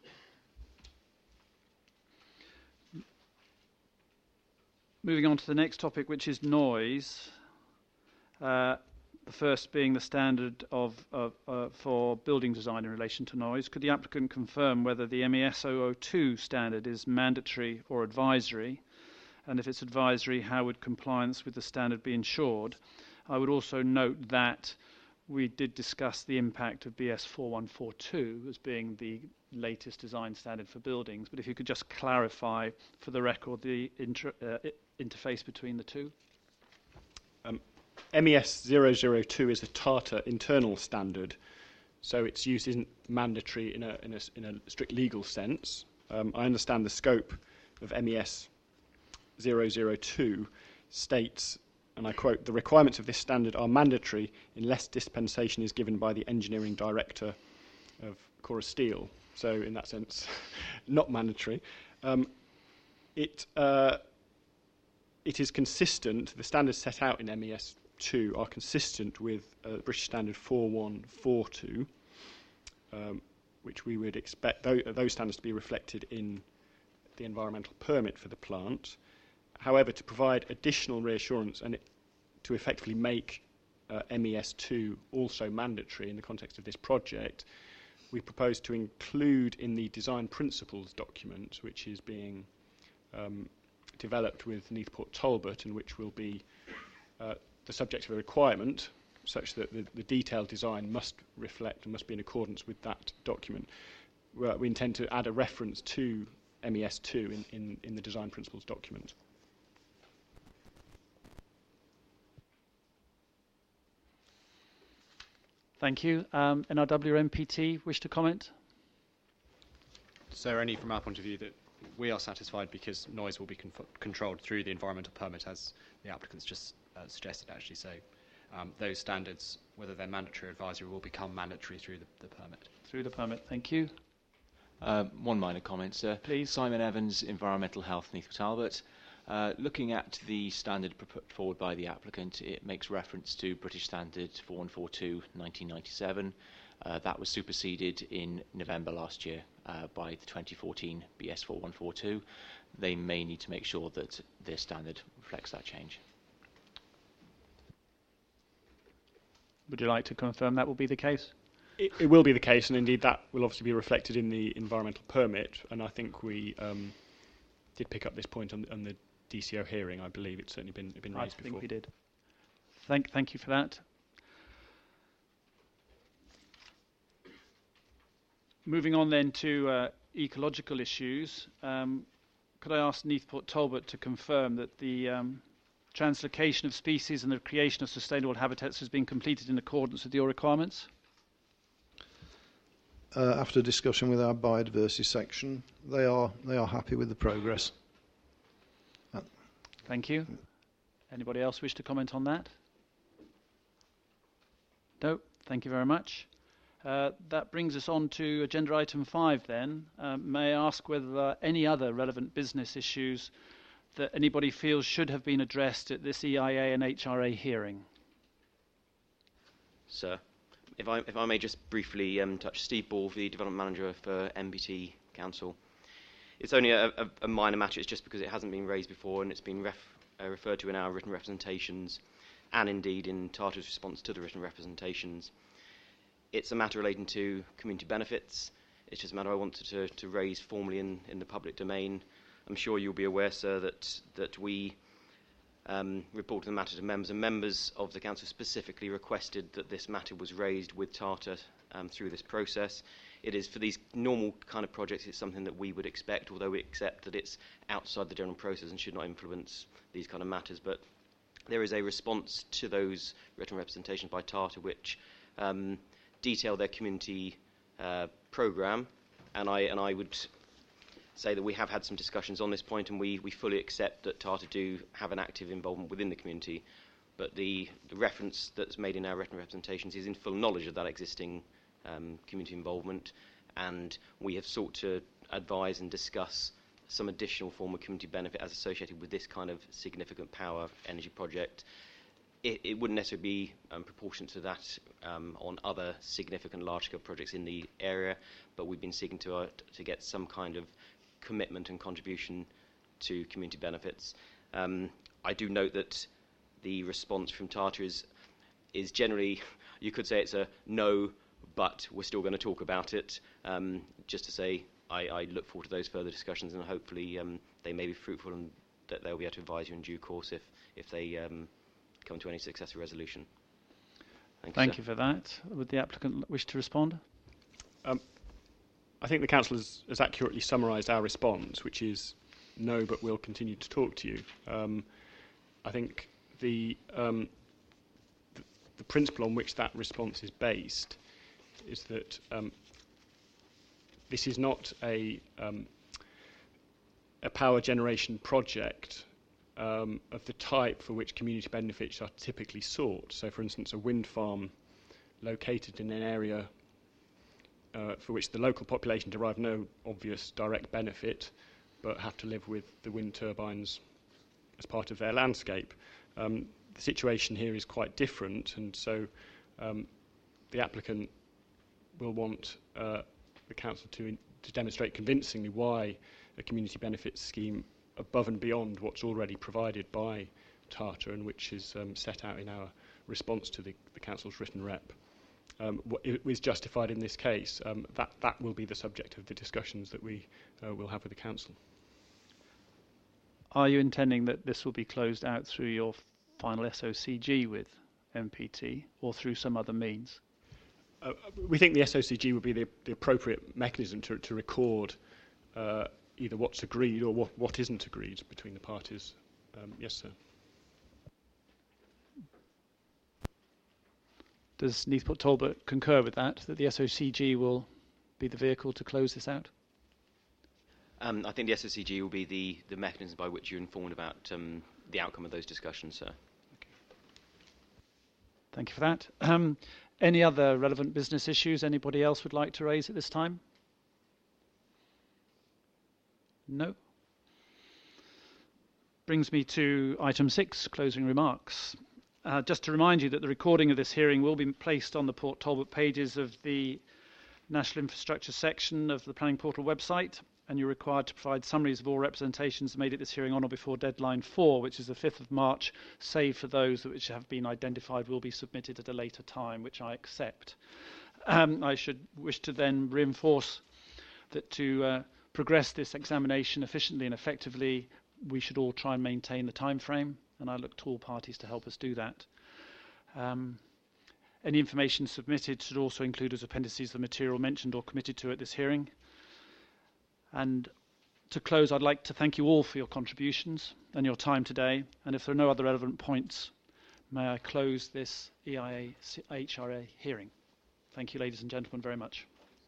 moving on to the next topic, which is noise. Uh, the first being the standard of, of, uh, for building design in relation to noise. Could the applicant confirm whether the M E S zero zero two standard is mandatory or advisory? And if it's advisory, how would compliance with the standard be ensured? I would also note that we did discuss the impact of B S four one four two as being the latest design standard for buildings, but if you could just clarify for the record the inter uh, interface between the two. Um, M E S zero zero two is a Tata internal standard, so its use isn't mandatory in a, in a, in a strict legal sense. Um, I understand the scope of M E S zero zero two states, and I quote, "The requirements of this standard are mandatory unless dispensation is given by the engineering director of Cora Steel." So in that sense, not mandatory. Um, it, uh, it is consistent, the standards set out in M E S two are consistent with uh, British Standard four one four two, um, which we would expect th those standards to be reflected in the environmental permit for the plant. However, to provide additional reassurance and it, to effectively make uh, M E S two also mandatory in the context of this project, we propose to include in the design principles document, which is being um, developed with Neath Port Talbot and which will be uh, the subject of a requirement such that the, the detailed design must reflect and must be in accordance with that document. Uh, we intend to add a reference to M E S two in, in, in the design principles document. Thank you. Um, N R W or M P T wish to comment? So only from our point of view that we are satisfied because noise will be conf- controlled through the environmental permit, as the applicants just uh, suggested actually. So um, those standards, whether they're mandatory or advisory, will become mandatory through the, the permit. Through the permit. Thank you. Uh, one minor comment, sir. Please. Simon Evans, Environmental Health, Neath Port Talbot. Uh, looking at the standard put forward by the applicant, it makes reference to British Standard four one four two nineteen ninety-seven. Uh, that was superseded in November last year uh, by the twenty fourteen B S four one four two. They may need to make sure that their standard reflects that change. Would you like to confirm that will be the case? It, it will be the case, and indeed that will obviously be reflected in the environmental permit, and I think we um, did pick up this point on, on the D C O hearing. I believe it's certainly been, been raised I before. think we did. Thank, thank you for that. Moving on then to uh, ecological issues, um, could I ask Neath Port Talbot to confirm that the um, translocation of species and the creation of sustainable habitats has been completed in accordance with your requirements? Uh, after discussion with our biodiversity section, they are they are happy with the progress. Uh, Thank you. Anybody else wish to comment on that? No, thank you very much. Uh, that brings us on to agenda item five then. Um, may I ask whether there are any other relevant business issues that anybody feels should have been addressed at this E I A and H R A hearing? Sir, if I, if I may just briefly um, touch Steve Ball, the Development Manager for M B T Council. It's only a, a, a minor matter, it's just because it hasn't been raised before and it's been ref, uh, referred to in our written representations and indeed in Tata's response to the written representations. It's a matter relating to community benefits. It's just a matter I wanted to, to raise formally in, in the public domain. I'm sure you'll be aware, sir, that, that we um, reported the matter to members, and members of the council specifically requested that this matter was raised with Tata um, through this process. It is, for these normal kind of projects, it's something that we would expect, although we accept that it's outside the general process and should not influence these kind of matters. But there is a response to those written representations by Tata which um, detail their community uh, programme, and I and I would say that we have had some discussions on this point, and we, we fully accept that Tata do have an active involvement within the community, but the, the reference that's made in our written representations is in full knowledge of that existing um, community involvement, and we have sought to advise and discuss some additional form of community benefit as associated with this kind of significant power energy project. It, it wouldn't necessarily be um, proportionate to that um, on other significant large-scale projects in the area, but we've been seeking to, uh, to get some kind of commitment and contribution to community benefits. Um, I do note that the response from Tata is, is generally, you could say it's a no, but we're still going to talk about it. Um, just to say, I, I look forward to those further discussions, and hopefully um, they may be fruitful and that they'll be able to advise you in due course if, if they um, come to any successful resolution. Thank, Thank you, you for that. Would the applicant wish to respond? Um, I think the council has, has accurately summarised our response, which is no, but we'll continue to talk to you. Um, I think the, um, the the principle on which that response is based is that um, this is not a um, a power generation project um, of the type for which community benefits are typically sought. So, for instance, a wind farm located in an area Uh, for which the local population derive no obvious direct benefit, but have to live with the wind turbines as part of their landscape. Um, the situation here is quite different, and so um, the applicant will want uh, the council to, in, to demonstrate convincingly why a community benefits scheme above and beyond what's already provided by Tata and which is um, set out in our response to the, the Council's written rep. Um, what is justified in this case, um, that, that will be the subject of the discussions that we uh, will have with the Council. Are you intending that this will be closed out through your final S O C G with M P T or through some other means? Uh, we think the S O C G would be the, the appropriate mechanism to, to record uh, either what's agreed or what, what isn't agreed between the parties. Um, yes, sir. Does Neath Talbot concur with that, that the S O C G will be the vehicle to close this out? Um, I think the S O C G will be the, the mechanism by which you're informed about um, the outcome of those discussions, sir. Okay. Thank you for that. Um, any other relevant business issues anybody else would like to raise at this time? No? Brings me to item six, closing remarks. Uh, just to remind you that the recording of this hearing will be placed on the Port Talbot pages of the National Infrastructure section of the Planning Portal website, and you're required to provide summaries of all representations made at this hearing on or before deadline four, which is the fifth of March, save for those which have been identified will be submitted at a later time, which I accept. Um, I should wish to then reinforce that to uh, progress this examination efficiently and effectively, we should all try and maintain the time frame, and I look to all parties to help us do that. Um, any information submitted should also include as appendices the material mentioned or committed to at this hearing. And to close, I'd like to thank you all for your contributions and your time today. And if there are no other relevant points, may I close this E I A H R A hearing. Thank you, ladies and gentlemen, very much.